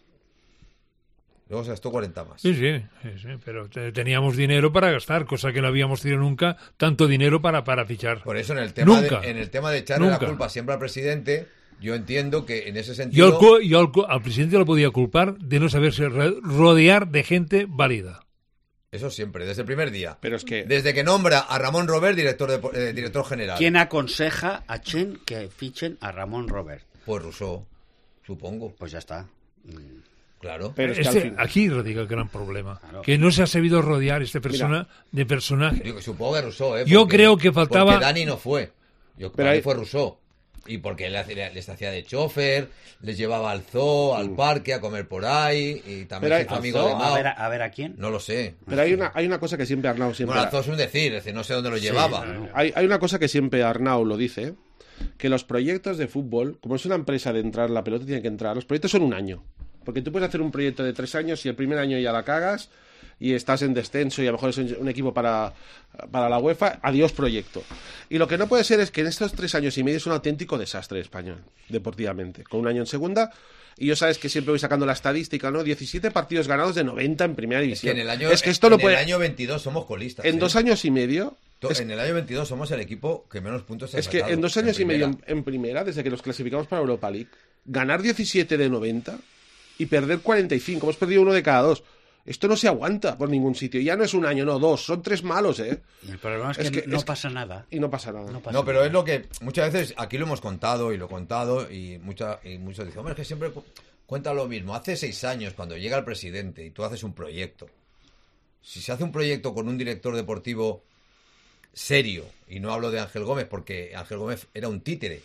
Sí, pero teníamos dinero para gastar, cosa que no habíamos tenido nunca, tanto dinero para fichar. Por eso en el tema de echarle la culpa siempre al presidente, yo entiendo que en ese sentido... Yo al presidente lo podía culpar de no saberse rodear de gente válida. Eso siempre, desde el primer día. Pero es que... Desde que nombra a Ramón Robert director general. ¿Quién aconseja a Chen que fichen a Ramón Robert? Pues Rousseau, supongo. Pues ya está. Claro. Pero es que aquí radica el gran problema. Claro. Que no se ha sabido rodear de personaje. Yo supongo que Rousseau, yo creo que faltaba... Porque Dani no fue. Para mí fue Rousseau. Y porque les hacía de chofer, les llevaba al zoo, al parque, a comer por ahí, y también se hizo amigo de Mao. A ver a quién. No lo sé. Pero hay una cosa que siempre Arnau siempre... Bueno, al zoo es un decir, no sé dónde lo llevaba. No. Hay una cosa que siempre Arnau lo dice, que los proyectos de fútbol, como es una empresa de entrar, la pelota tiene que entrar, los proyectos son 1 año. Porque tú puedes hacer un proyecto de 3 años y el primer año ya la cagas y estás en descenso y a lo mejor es un equipo para la UEFA, adiós proyecto. Y lo que no puede ser es que en estos 3 años y medio es un auténtico desastre español, deportivamente. Con 1 año en segunda, y yo sabes que siempre voy sacando la estadística, ¿no? 17 partidos ganados de 90 en primera división. En el año 22 somos colistas. En 2 años y medio... En el año 22 somos el equipo que menos puntos ha sacado. Es que en 2 años y medio en primera, desde que nos clasificamos para Europa League, ganar 17 de 90... y perder 45, hemos perdido 1 de cada 2. Esto no se aguanta por ningún sitio. Ya no es 1 año, no 2, son 3 malos, ¿eh? Y el problema es que no pasa nada. Y no pasa nada. No, pero es lo que muchas veces aquí lo hemos contado y muchos dicen, hombre, es que siempre cuenta lo mismo. Hace 6 años, cuando llega el presidente y tú haces un proyecto, si se hace un proyecto con un director deportivo serio, y no hablo de Ángel Gómez, porque Ángel Gómez era un títere,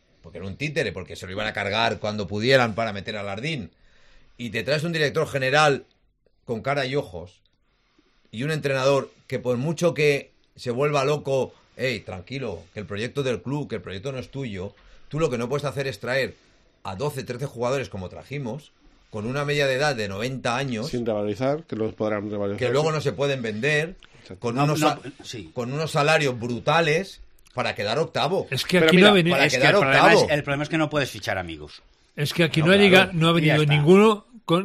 porque se lo iban a cargar cuando pudieran para meter a Lardín, y te traes un director general con cara y ojos y un entrenador que por mucho que se vuelva loco, tranquilo, que el proyecto del club, que el proyecto no es tuyo, tú lo que no puedes hacer es traer a 12, 13 jugadores como trajimos, con una media de edad de 90 años, sin revalorizar, que los podrán revalorizar, que luego no se pueden vender, con unos salarios brutales para quedar octavo. Es que aquí no ha venido, el problema es que no puedes fichar amigos. Es que aquí no ha venido ninguno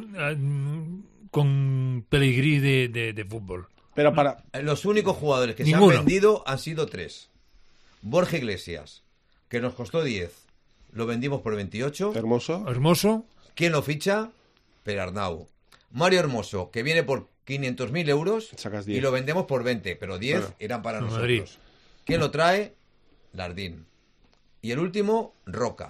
con pedigrí de fútbol. Pero para los únicos jugadores que se han vendido han sido 3. Borja Iglesias, que nos costó 10, lo vendimos por 28. Hermoso. ¿Quién lo ficha? Perarnau. Mario Hermoso, que viene por 500.000 euros y lo vendemos por 20, pero 10 eran para nosotros. Madrid. ¿Quién lo trae? Lardín. Y el último, Roca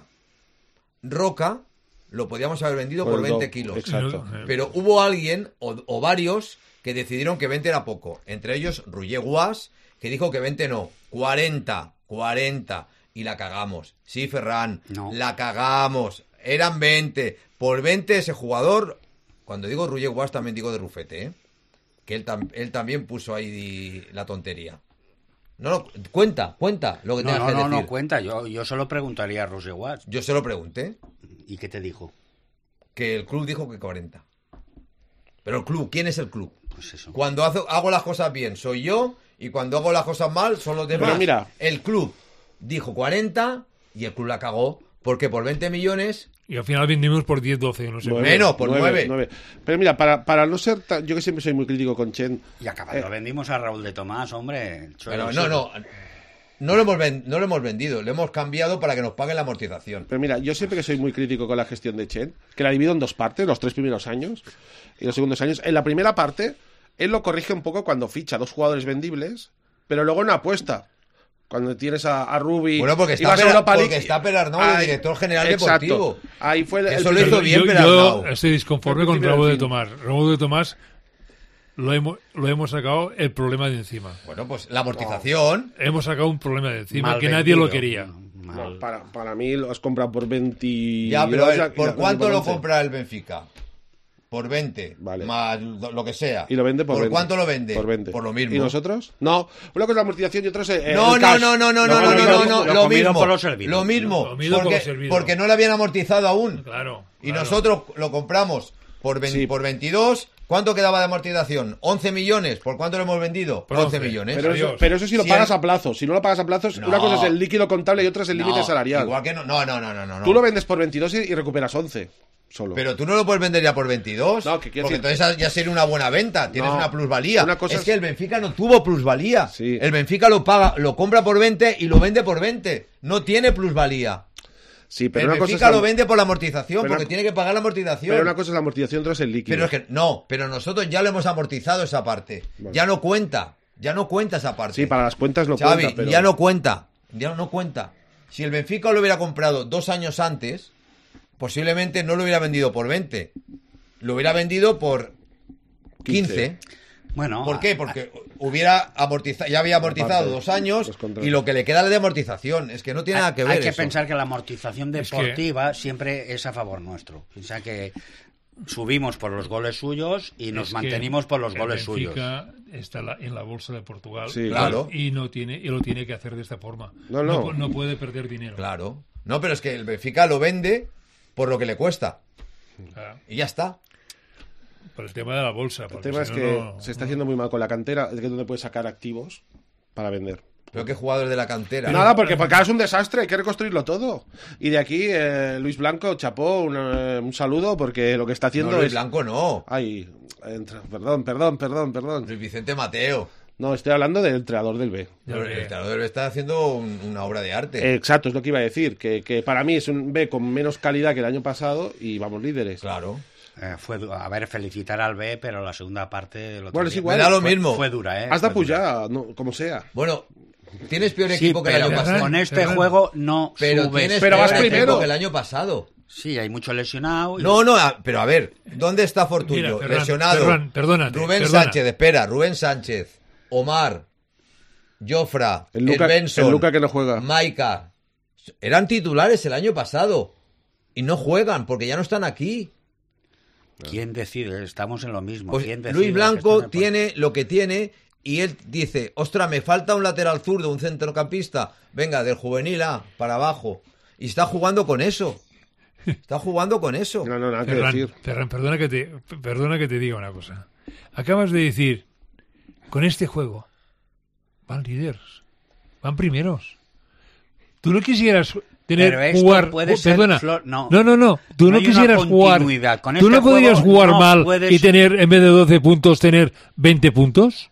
lo podíamos haber vendido por 20 kilos. Exacto. Pero hubo alguien o varios que decidieron que 20 era poco. Entre ellos, Roger Guas, que dijo que 20 no, 40. Y la cagamos. Sí, Ferran, la cagamos. Eran 20. Por 20 ese jugador, cuando digo Roger Guas también digo de Rufete, que él también puso ahí la tontería. No, cuenta lo que tengas que decir. No, cuenta. Yo solo preguntaría a Roger Guas. Yo se lo pregunté. ¿Y qué te dijo? Que el club dijo que 40. Pero el club, ¿quién es el club? Pues eso. Cuando hago las cosas bien soy yo, y cuando hago las cosas mal son los demás. Pero mira, el club dijo 40 y el club la cagó porque por 20 millones... Y al final vendimos por 10, 12, no sé. Menos, por 9. Pero mira, para no ser yo que siempre soy muy crítico con Chen... Y acabando vendimos a Raúl de Tomás, hombre. Pero no lo hemos vendido, lo hemos cambiado para que nos paguen la amortización. Pero mira, yo siempre que soy muy crítico con la gestión de Chen, que la divido en 2 partes, los 3 primeros años y los segundos años. En la primera parte, él lo corrige un poco cuando ficha 2 jugadores vendibles, pero luego no apuesta. Cuando tienes a Rubi... Bueno, porque está Perarnau, el director general deportivo. Ahí fue Eso lo hizo bien Perarnau. Yo estoy disconforme con Raúl de Tomás. Raúl de Tomás lo hemos sacado el problema de encima. Bueno, pues la amortización... Hemos sacado un problema de encima Mal que vendido. nadie lo quería. No, para mí lo has comprado por 20... Ya, pero a ver, ¿por cuánto lo compra el Benfica? Por 20, vale. Más lo que sea. Y lo vende por 20. ¿Cuánto lo vende? Por 20. Por lo mismo. ¿Y nosotros? No, una cosa es la amortización y otra es el No, cash. lo mismo. Por lo servido. Lo mismo, Porque porque no lo habían amortizado aún. Claro. Y nosotros lo compramos por 22. ¿Cuánto quedaba de amortización? 11 millones. ¿Por cuánto lo hemos vendido? Por 11 11. millones. Pero eso sí lo pagas a plazo. Si no lo pagas a plazo, una cosa es el líquido contable y otra es el límite salarial. Igual que no. Tú lo vendes por 22 y recuperas 11. Solo. Pero tú no lo puedes vender ya por 22. No, que quiero porque decir... entonces ya sería una buena venta. Tienes una plusvalía. Una cosa es que el Benfica no tuvo plusvalía. Sí. El Benfica lo compra por 20 y lo vende por 20. No tiene plusvalía. Sí, pero el una Benfica cosa es lo vende por la amortización, porque tiene que pagar la amortización. Pero una cosa es la amortización, otra es el líquido. Pero es que pero nosotros ya lo hemos amortizado esa parte. Vale. Ya no cuenta esa parte. Sí, para las cuentas no Xavi, cuenta, pero... ya no cuenta. Si el Benfica lo hubiera comprado 2 años antes, posiblemente no lo hubiera vendido por 20. Lo hubiera vendido por 15. Bueno, ¿por qué? Porque ya había amortizado 2 años y lo que le queda de amortización es que no tiene nada que ver. Hay que eso. pensar que la amortización deportiva siempre es a favor nuestro. Piensa que subimos por los goles suyos y nos mantenimos por los goles suyos. Está en la bolsa de Portugal, sí, claro. y lo tiene que hacer de esta forma. No puede perder dinero. Claro. No, pero es que el Benfica lo vende por lo que le cuesta. Y ya está. Por el tema de la bolsa. El tema es que se está haciendo muy mal con la cantera, es que donde puedes sacar activos para vender. Pero qué jugadores de la cantera. Nada, porque acá es un desastre, hay que reconstruirlo todo. Y de aquí, Luis Blanco, chapó, un saludo, porque lo que está haciendo Luis Blanco no. Ay, perdón. Luis Vicente Mateo. No, estoy hablando del entrenador del B. El entrenador del B está haciendo una obra de arte. Exacto, es lo que iba a decir, que para mí es un B con menos calidad que el año pasado y vamos líderes. Claro. Felicitar al B, pero la segunda parte... Bueno, es igual. Me da lo mismo. Fue dura, ¿eh? Has de apoyar, como sea. Bueno, tienes peor equipo que el año pasado. Con este juego no subes. Pero vas primero que el año pasado. Sí, hay mucho lesionado. No, pero a ver, ¿dónde está Fortunio? Lesionado. Perdónate. Sánchez, espera, Rubén Sánchez, Omar, Jofra, el Benson, el Luca que no juega. Maika. Eran titulares el año pasado y no juegan porque ya no están aquí. ¿Quién decide? Estamos en lo mismo. Pues ¿Quién decide? Luis Blanco tiene lo que tiene y él dice, ostras, me falta un lateral zurdo, un centrocampista, venga, del juvenil A para abajo. Y está jugando con eso. No, nada que decir. Ferran, perdona que te diga una cosa. Acabas de decir, con este juego van líderes, van primeros. Tú no quisieras jugar. Perdona. No. Tú no quisieras jugar. ¿Tú no podrías jugar mal y tener, en vez de 12 puntos, tener 20 puntos?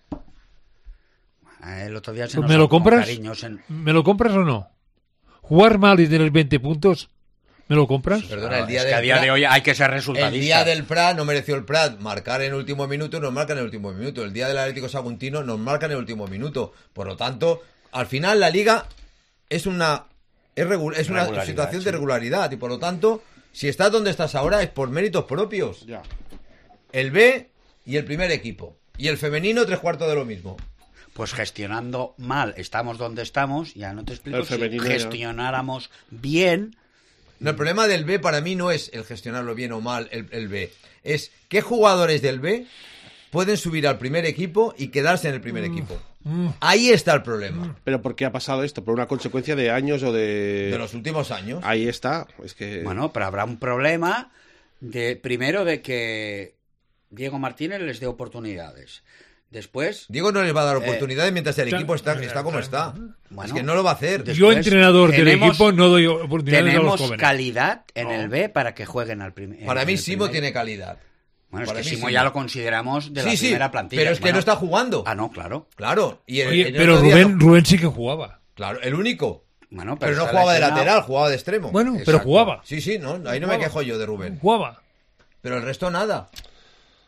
El otro día ¿Me lo compras? ¿Me lo compras o no? ¿Jugar mal y tener 20 puntos? ¿Me lo compras? Perdona, a día de hoy hay que ser resultadista. El día del Prat no mereció el Prat marcar en el último minuto y nos marcan en el último minuto. El día del Atlético Saguntino nos marcan en el último minuto. Por lo tanto, al final la Liga es una situación de regularidad y por lo tanto, si estás donde estás ahora es por méritos propios. Ya. El B y el primer equipo. Y el femenino 3/4 de lo mismo. Pues gestionando mal estamos donde estamos, ya no te explico. Si gestionáramos bien... No, el problema del B para mí no es el gestionarlo bien o mal el B. Es qué jugadores del B pueden subir al primer equipo y quedarse en el primer equipo. Ahí está el problema. ¿Pero por qué ha pasado esto? ¿Por una consecuencia de años o de...? De los últimos años. Ahí está. Es que... Bueno, pero habrá un problema primero de que Diego Martínez les dé oportunidades. Después... Diego no les va a dar oportunidades mientras el equipo está como está. Bueno, es que no lo va a hacer. Yo, entrenador del equipo, no doy oportunidades a los jóvenes. Tenemos calidad en el B para que jueguen al primer. Para mí Simo tiene calidad. Bueno, es que Simo ya lo consideramos de la primera plantilla. Pero es que no está jugando. Ah, no, claro. Claro. Pero Rubén sí que jugaba. Claro, el único. Bueno, pero no jugaba de lateral, jugaba de extremo. Bueno, exacto. Pero jugaba. Sí, no, ahí no me quejo yo de Rubén. Jugaba. Pero el resto nada.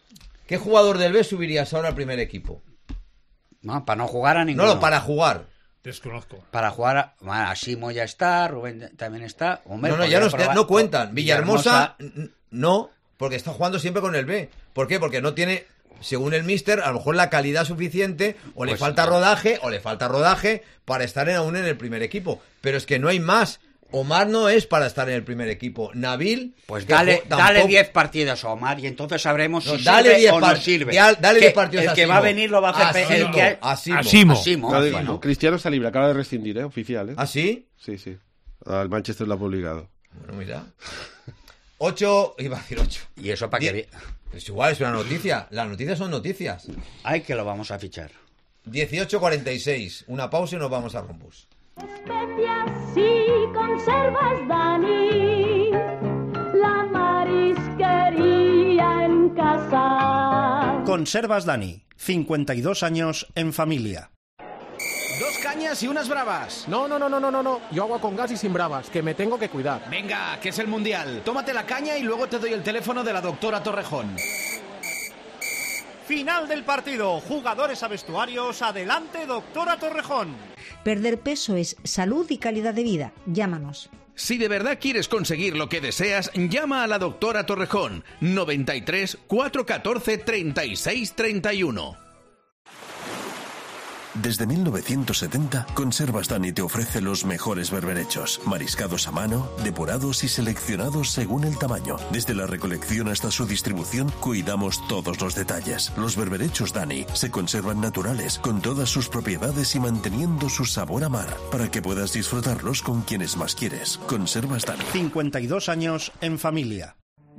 ¿Qué jugador del B subirías ahora al primer equipo? No, para no jugar a ninguno. No, para jugar. Desconozco. Para jugar, bueno, Asimo ya está, Rubén también está. Hombre, No, ya no cuentan. Villahermosa, no, porque está jugando siempre con el B. ¿Por qué? Porque no tiene, según el míster, a lo mejor la calidad suficiente, o le falta rodaje para estar aún en el primer equipo. Pero es que no hay más. Omar no es para estar en el primer equipo. Nabil... Pues dale 10 partidos a Omar y entonces sabremos si dale sirve o no sirve. Dale 10 partidos a Asimo. El que va a venir lo va a hacer... Asimo. Bueno. Cristiano está libre, acaba de rescindir, oficial. ¿Ah, sí? Sí. Al Manchester lo ha publicado. Bueno, mira. 8, iba a decir 8. ¿Y eso para qué? Es igual, es una noticia. Las noticias son noticias. Ay, que lo vamos a fichar. 18:46. Una pausa y nos vamos a Rombus. Especias y conservas, Dani, la marisquería en casa. Conservas Dani, 52 años en familia. 2 cañas y unas bravas. No. Yo agua con gas y sin bravas, que me tengo que cuidar. Venga, que es el Mundial. Tómate la caña y luego te doy el teléfono de la doctora Torrejón. Final del partido. Jugadores a vestuarios. Adelante, doctora Torrejón. Perder peso es salud y calidad de vida. Llámanos. Si de verdad quieres conseguir lo que deseas, llama a la doctora Torrejón. 93 414 36 31. Desde 1970, Conservas Dani te ofrece los mejores berberechos, mariscados a mano, depurados y seleccionados según el tamaño. Desde la recolección hasta su distribución, cuidamos todos los detalles. Los berberechos Dani se conservan naturales, con todas sus propiedades y manteniendo su sabor a mar, para que puedas disfrutarlos con quienes más quieres. Conservas Dani. 52 años en familia.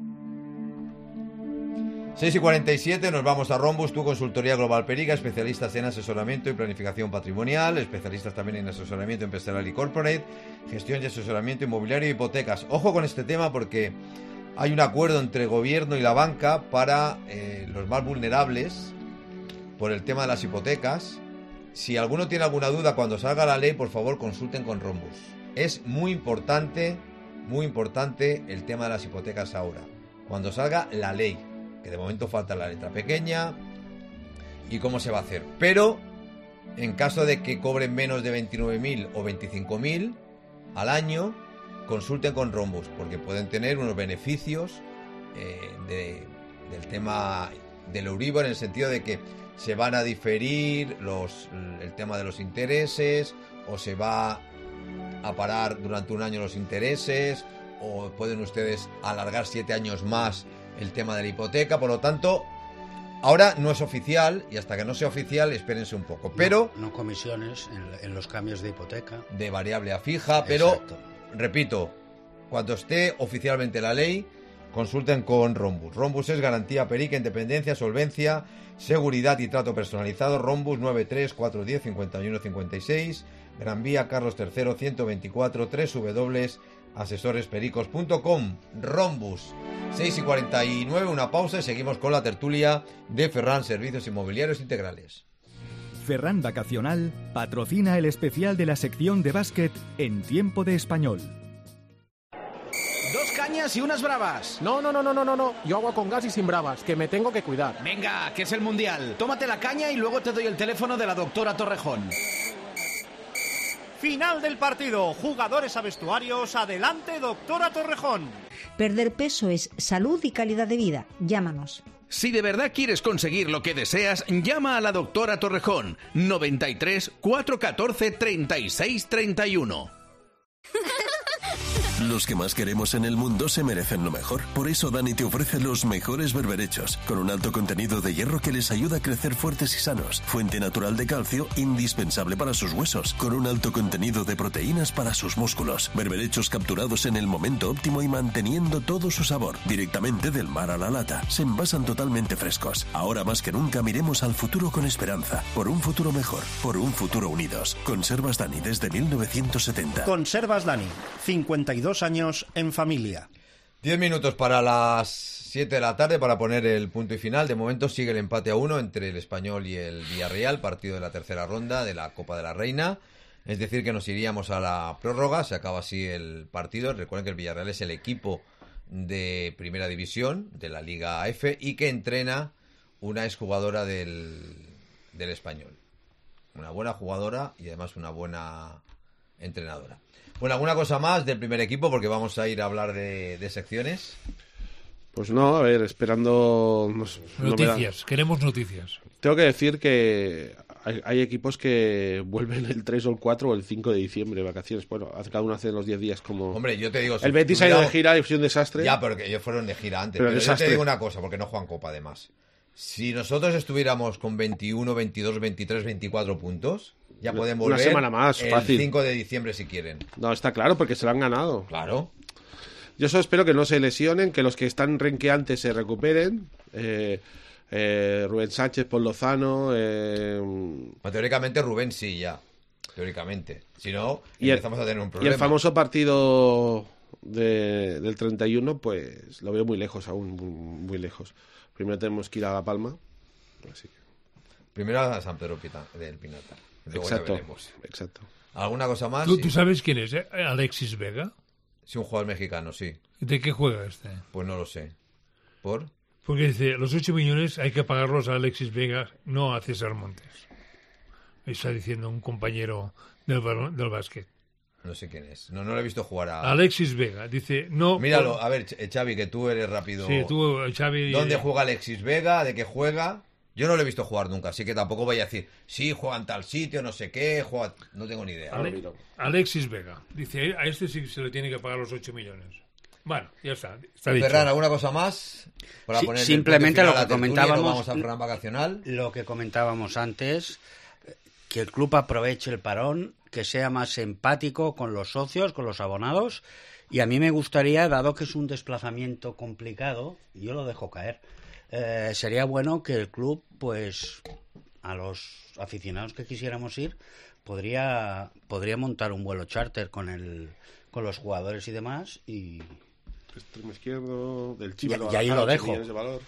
6:47, nos vamos a Rombus, tu consultoría Global Perica, especialistas en asesoramiento y planificación patrimonial, especialistas también en asesoramiento empresarial y corporate, gestión y asesoramiento inmobiliario y hipotecas. Ojo con este tema porque hay un acuerdo entre el gobierno y la banca para los más vulnerables por el tema de las hipotecas. Si alguno tiene alguna duda cuando salga la ley, por favor consulten con Rombus. Es muy importante el tema de las hipotecas ahora, cuando salga la ley. Que de momento falta la letra pequeña y cómo se va a hacer. Pero en caso de que cobren menos de 29.000 o 25.000 al año, consulten con Rombus, porque pueden tener unos beneficios del tema del Euribor, en el sentido de que se van a diferir el tema de los intereses, o se va a parar durante un año los intereses, o pueden ustedes alargar 7 años más el tema de la hipoteca. Por lo tanto, ahora no es oficial, y hasta que no sea oficial, espérense un poco. Pero no comisiones en los cambios de hipoteca. De variable a fija, pero, exacto. Repito, cuando esté oficialmente la ley, consulten con Rombus. Rombus es garantía perica, independencia, solvencia, seguridad y trato personalizado. Rombus 93 410 51 56, Gran Vía Carlos III 124, www.asesorespericos.com. Rombus. 6:49, una pausa y seguimos con la tertulia de Ferran Servicios Inmobiliarios Integrales. Ferran Vacacional patrocina el especial de la sección de básquet en Tiempo de Español. 2 cañas y unas bravas. No. Yo agua con gas y sin bravas, que me tengo que cuidar. Venga, que es el Mundial. Tómate la caña y luego te doy el teléfono de la doctora Torrejón. Final del partido. Jugadores a vestuarios. Adelante, doctora Torrejón. Perder peso es salud y calidad de vida. Llámanos. Si de verdad quieres conseguir lo que deseas, llama a la doctora Torrejón. 93 414 36 31. Los que más queremos en el mundo se merecen lo mejor. Por eso Dani te ofrece los mejores berberechos, con un alto contenido de hierro que les ayuda a crecer fuertes y sanos, fuente natural de calcio indispensable para sus huesos, con un alto contenido de proteínas para sus músculos, berberechos capturados en el momento óptimo y manteniendo todo su sabor, directamente del mar a la lata. Se envasan totalmente frescos. Ahora más que nunca miremos al futuro con esperanza, por un futuro mejor, por un futuro unidos. Conservas Dani desde 1970. Conservas Dani, 52 años en familia. 10 minutos para las 7 de la tarde para poner el punto y final. De momento sigue el empate a 1 entre el Español y el Villarreal, partido de la tercera ronda de la Copa de la Reina. Es decir, que nos iríamos a la prórroga. Se acaba así el partido. Recuerden que el Villarreal es el equipo de primera división de la Liga F y que entrena una exjugadora del Español. Una buena jugadora y además una buena entrenadora. Bueno, ¿alguna cosa más del primer equipo? Porque vamos a ir a hablar de secciones. Pues no, a ver, esperando... Noticias, queremos noticias. Tengo que decir que hay equipos que vuelven el 3 o el 4 o el 5 de diciembre, vacaciones. Bueno, cada uno hace los 10 días como... Hombre, yo te digo... El Betis ha ido de gira y fue un desastre. Ya, pero que ellos fueron de gira antes. Pero yo te digo una cosa, porque no juegan Copa además. Si nosotros estuviéramos con 21, 22, 23, 24 puntos, ya pueden volver una semana más, el fácil. 5 de diciembre si quieren. No, está claro, porque se lo han ganado. Claro. Yo solo espero que no se lesionen, que los que están renqueantes se recuperen. Rubén Sánchez, Paul Lozano... Teóricamente Rubén sí, ya. Teóricamente. Si no, empezamos a tener un problema. Y el famoso partido del 31, pues lo veo muy lejos aún, muy lejos. Primero tenemos que ir a La Palma. Así que... Primero a San Pedro del Pinatar. Exacto. ¿Alguna cosa más? ¿Tú sabes quién es, Alexis Vega? Sí, un jugador mexicano, sí. ¿De qué juega este? Pues no lo sé. ¿Por? Porque dice, los 8 millones hay que pagarlos a Alexis Vega, no a César Montes. Está diciendo un compañero del básquet. No sé quién es. No lo he visto jugar a... Alexis Vega. Dice, no... Míralo, a ver, Xavi, que tú eres rápido. Sí, tú, Xavi... ¿Dónde juega Alexis Vega? ¿De qué juega? Yo no lo he visto jugar nunca, así que tampoco voy a decir, sí, juega en tal sitio, no sé qué, juega... No tengo ni idea. Alexis Vega. Dice, a este sí se le tiene que pagar los 8 millones. Bueno, ya está dicho. Ferran, ¿alguna cosa más? Para poner simplemente lo que comentábamos, vamos al Fran vacacional. Lo que comentábamos antes, que el club aproveche el parón, que sea más empático con los socios, con los abonados, y a mí me gustaría, dado que es un desplazamiento complicado, yo lo dejo caer, sería bueno que el club, pues, a los aficionados que quisiéramos ir, podría montar un vuelo charter con los jugadores y demás, y... Extremo izquierdo, del Chivo. Y ahí lo dejo. De valor.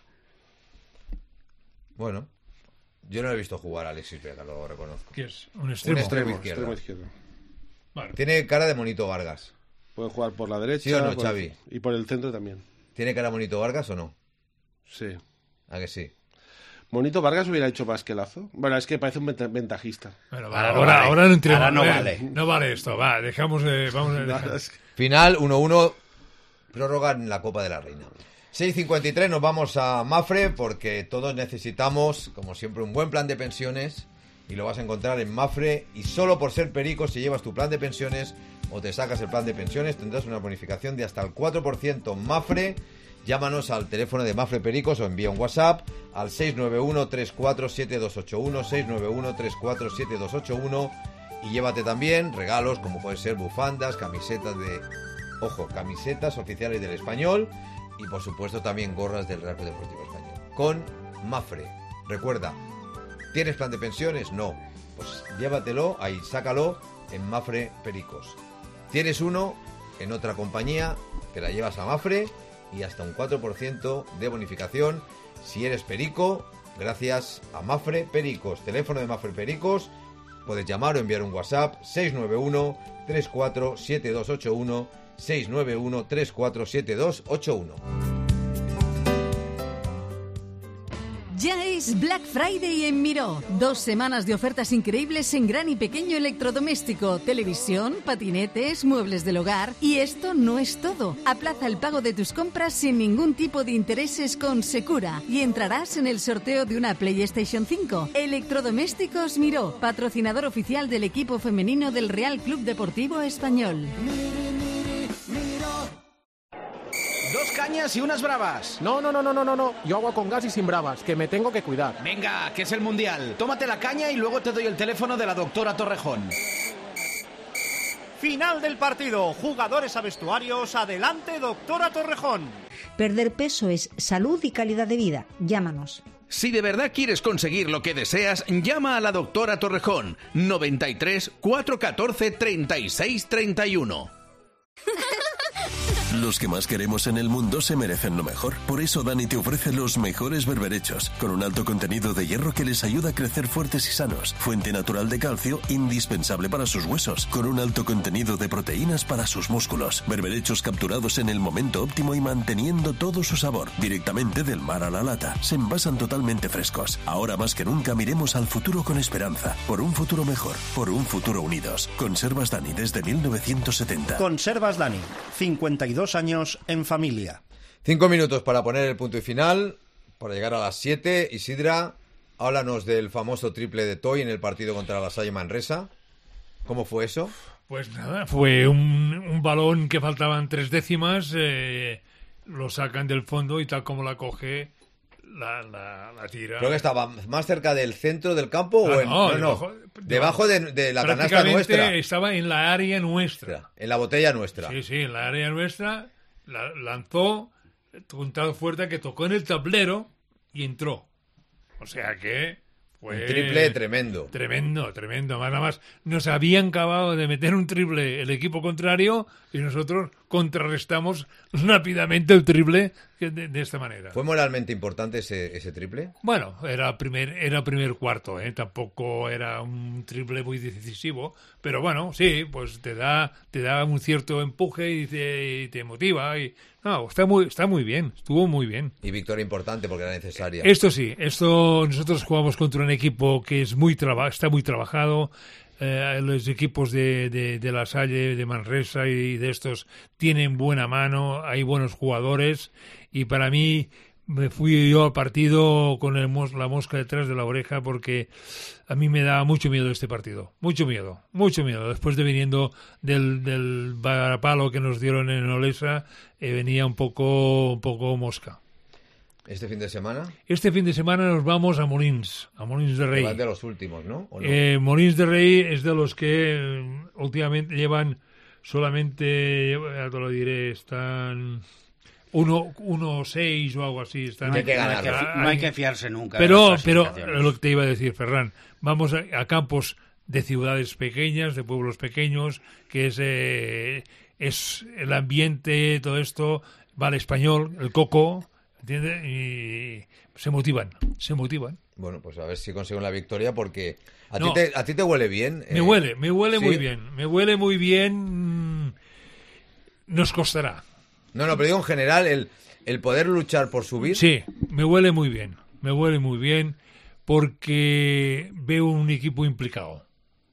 Bueno, yo no he visto jugar a Alexis Vega, lo reconozco. ¿Qué es? Un extremo izquierdo. Vale. Tiene cara de Monito Vargas. Puede jugar por la derecha. ¿Sí o no, Xavi? Y por el centro también. ¿Tiene cara de Monito Vargas o no? Sí. ¿A que sí? Monito Vargas hubiera hecho más que Lazo. Bueno, es que parece un ventajista. Bueno, ahora no entremos. Ahora no vale. No vale esto, va, vamos a... Final 1-1, prórroga en la Copa de la Reina. 6:53, nos vamos a Mafre porque todos necesitamos, como siempre, un buen plan de pensiones y lo vas a encontrar en Mafre. Y solo por ser perico, si llevas tu plan de pensiones o te sacas el plan de pensiones, tendrás una bonificación de hasta el 4%. Mafre, llámanos al teléfono de Mafre Pericos o envía un WhatsApp al 691-347281, 691-347281 y llévate también regalos como pueden ser bufandas, camisetas oficiales del Español y por supuesto también gorras del Real Club Deportivo Español. Con Mafre. Recuerda, ¿tienes plan de pensiones? No. Pues llévatelo, ahí, sácalo en Mafre Pericos. ¿Tienes uno en otra compañía? Te la llevas a Mafre y hasta un 4% de bonificación si eres perico, gracias a Mafre Pericos. Teléfono de Mafre Pericos, puedes llamar o enviar un WhatsApp 691-347281, 691-347281. Ya es Black Friday en Miró. 2 semanas de ofertas increíbles en gran y pequeño electrodoméstico, televisión, patinetes, muebles del hogar. Y esto no es todo. Aplaza el pago de tus compras sin ningún tipo de intereses con Secura y entrarás en el sorteo de una PlayStation 5. Electrodomésticos Miró, patrocinador oficial del equipo femenino del Real Club Deportivo Español. 2 cañas y unas bravas. No. Yo agua con gas y sin bravas, que me tengo que cuidar. Venga, que es el Mundial. Tómate la caña y luego te doy el teléfono de la doctora Torrejón. Final del partido. Jugadores a vestuarios. Adelante, doctora Torrejón. Perder peso es salud y calidad de vida. Llámanos. Si de verdad quieres conseguir lo que deseas, llama a la doctora Torrejón. 93 414 36 31. Los que más queremos en el mundo se merecen lo mejor. Por eso Dani te ofrece los mejores berberechos, con un alto contenido de hierro que les ayuda a crecer fuertes y sanos. Fuente natural de calcio, indispensable para sus huesos, con un alto contenido de proteínas para sus músculos. Berberechos capturados en el momento óptimo y manteniendo todo su sabor, directamente del mar a la lata. Se envasan totalmente frescos. Ahora más que nunca miremos al futuro con esperanza. Por un futuro mejor, por un futuro unidos. Conservas Dani desde 1970. Conservas Dani, 52 años en familia. 5 minutos para poner el punto y final, para llegar a las 7. Isidra, háblanos del famoso triple de Toy en el partido contra la Salle Manresa. ¿Cómo fue eso? Pues nada, fue un balón que faltaban 3 décimas, lo sacan del fondo y tal como la coge, la tira. Creo que estaba más cerca del centro del campo o debajo de la canasta nuestra. Estaba en la área nuestra. En la botella nuestra. Sí, en la área nuestra, la lanzó con tal fuerza que tocó en el tablero y entró. O sea que fue un triple tremendo. Tremendo. Nada más nos habían acabado de meter un triple el equipo contrario y nosotros contrarrestamos rápidamente el triple de esta manera. ¿Fue moralmente importante ese triple? Bueno, era primer cuarto, tampoco era un triple muy decisivo, pero bueno, sí, pues te da un cierto empuje y te motiva. No, está muy bien, estuvo muy bien. Y victoria importante porque era necesaria. Esto sí, nosotros jugamos contra un equipo que está muy trabajado. Los equipos de La Salle, de Manresa y de estos tienen buena mano, hay buenos jugadores y para mí me fui yo al partido con la mosca detrás de la oreja porque a mí me da mucho miedo este partido, mucho miedo, después de viniendo del varapalo que nos dieron en Olesa, venía un poco mosca. ¿Este fin de semana? Este fin de semana nos vamos a Molins de Rey. De los últimos, ¿no? ¿O no? Molins de Rey es de los que últimamente llevan solamente, ya te lo diré, están 1-6 o algo así. No hay que fiarse nunca. Pero lo que te iba a decir, Ferran, vamos a campos de ciudades pequeñas, de pueblos pequeños, que es el ambiente, todo esto, va al español, el coco, ¿entiendes? Y se motivan. Bueno, pues a ver si consiguen la victoria porque a ti te huele bien. Me huele ¿sí? muy bien. Nos costará. No, pero digo en general el poder luchar por subir. Sí, me huele muy bien porque veo un equipo implicado.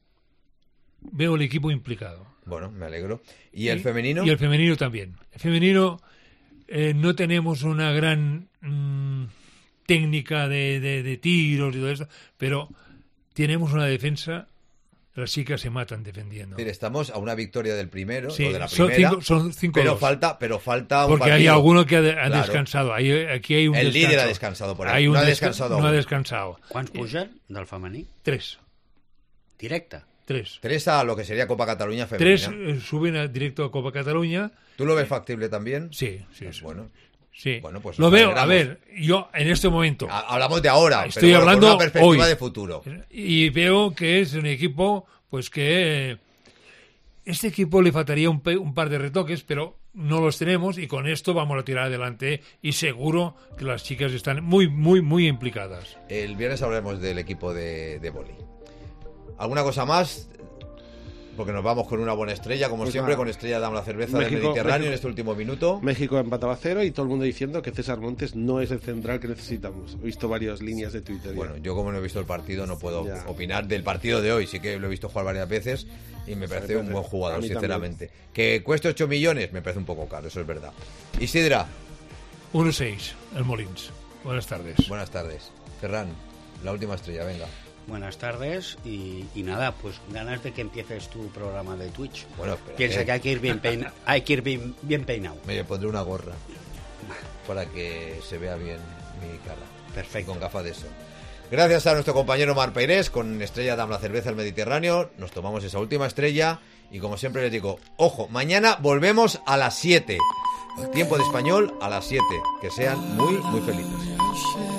Bueno, me alegro. ¿Y el femenino? Y el femenino también. El femenino no tenemos una gran técnica de tiros y todo eso, pero tenemos una defensa. Las chicas se matan defendiendo. Es decir, estamos a una victoria del primero, sí, o de la primera. Son 5-2. Pero falta un porque partido. Hay alguno que ha descansado. Aquí hay un el descanso. líder ha descansado por ahí. No ha descansado. ¿Cuántos pugen del femení? 3. Directe? 3. 3 a lo que sería Copa Cataluña femenina. 3 suben directo a Copa Cataluña. ¿Tú lo ves factible también? Sí. Bueno. Sí, pues lo veo. A ver, yo en este momento. Hablamos de ahora, estoy hablando con una perspectiva hoy, de futuro. Y veo que es un equipo, pues que este equipo le faltaría un par de retoques, pero no los tenemos y con esto vamos a tirar adelante y seguro que las chicas están muy implicadas. El viernes hablaremos del equipo de vóley. ¿Alguna cosa más? Porque nos vamos con una buena estrella, como siempre, con Estrella Dama la cerveza del Mediterráneo en este último minuto. México empataba 0 y todo el mundo diciendo que César Montes no es el central que necesitamos. He visto varias líneas de Twitter. Bueno, yo como no he visto el partido no puedo opinar del partido de hoy. Sí que lo he visto jugar varias veces y me parece un buen jugador, sinceramente. También. Que cueste 8 millones me parece un poco caro, eso es verdad. Isidra. 1-6, el Molins. Buenas tardes. Buenas tardes. Ferran, la última estrella, venga. Buenas tardes y nada, pues ganas de que empieces tu programa de Twitch. Bueno, piensa que hay que ir bien peinado. Me pondré una gorra para que se vea bien mi cara. Perfecto. Con gafas de sol. Gracias a nuestro compañero Mar Peirés con Estrella Dama la cerveza del Mediterráneo. Nos tomamos esa última estrella y como siempre les digo, ojo, mañana volvemos a las 7. El tiempo de español a las 7. Que sean muy felices.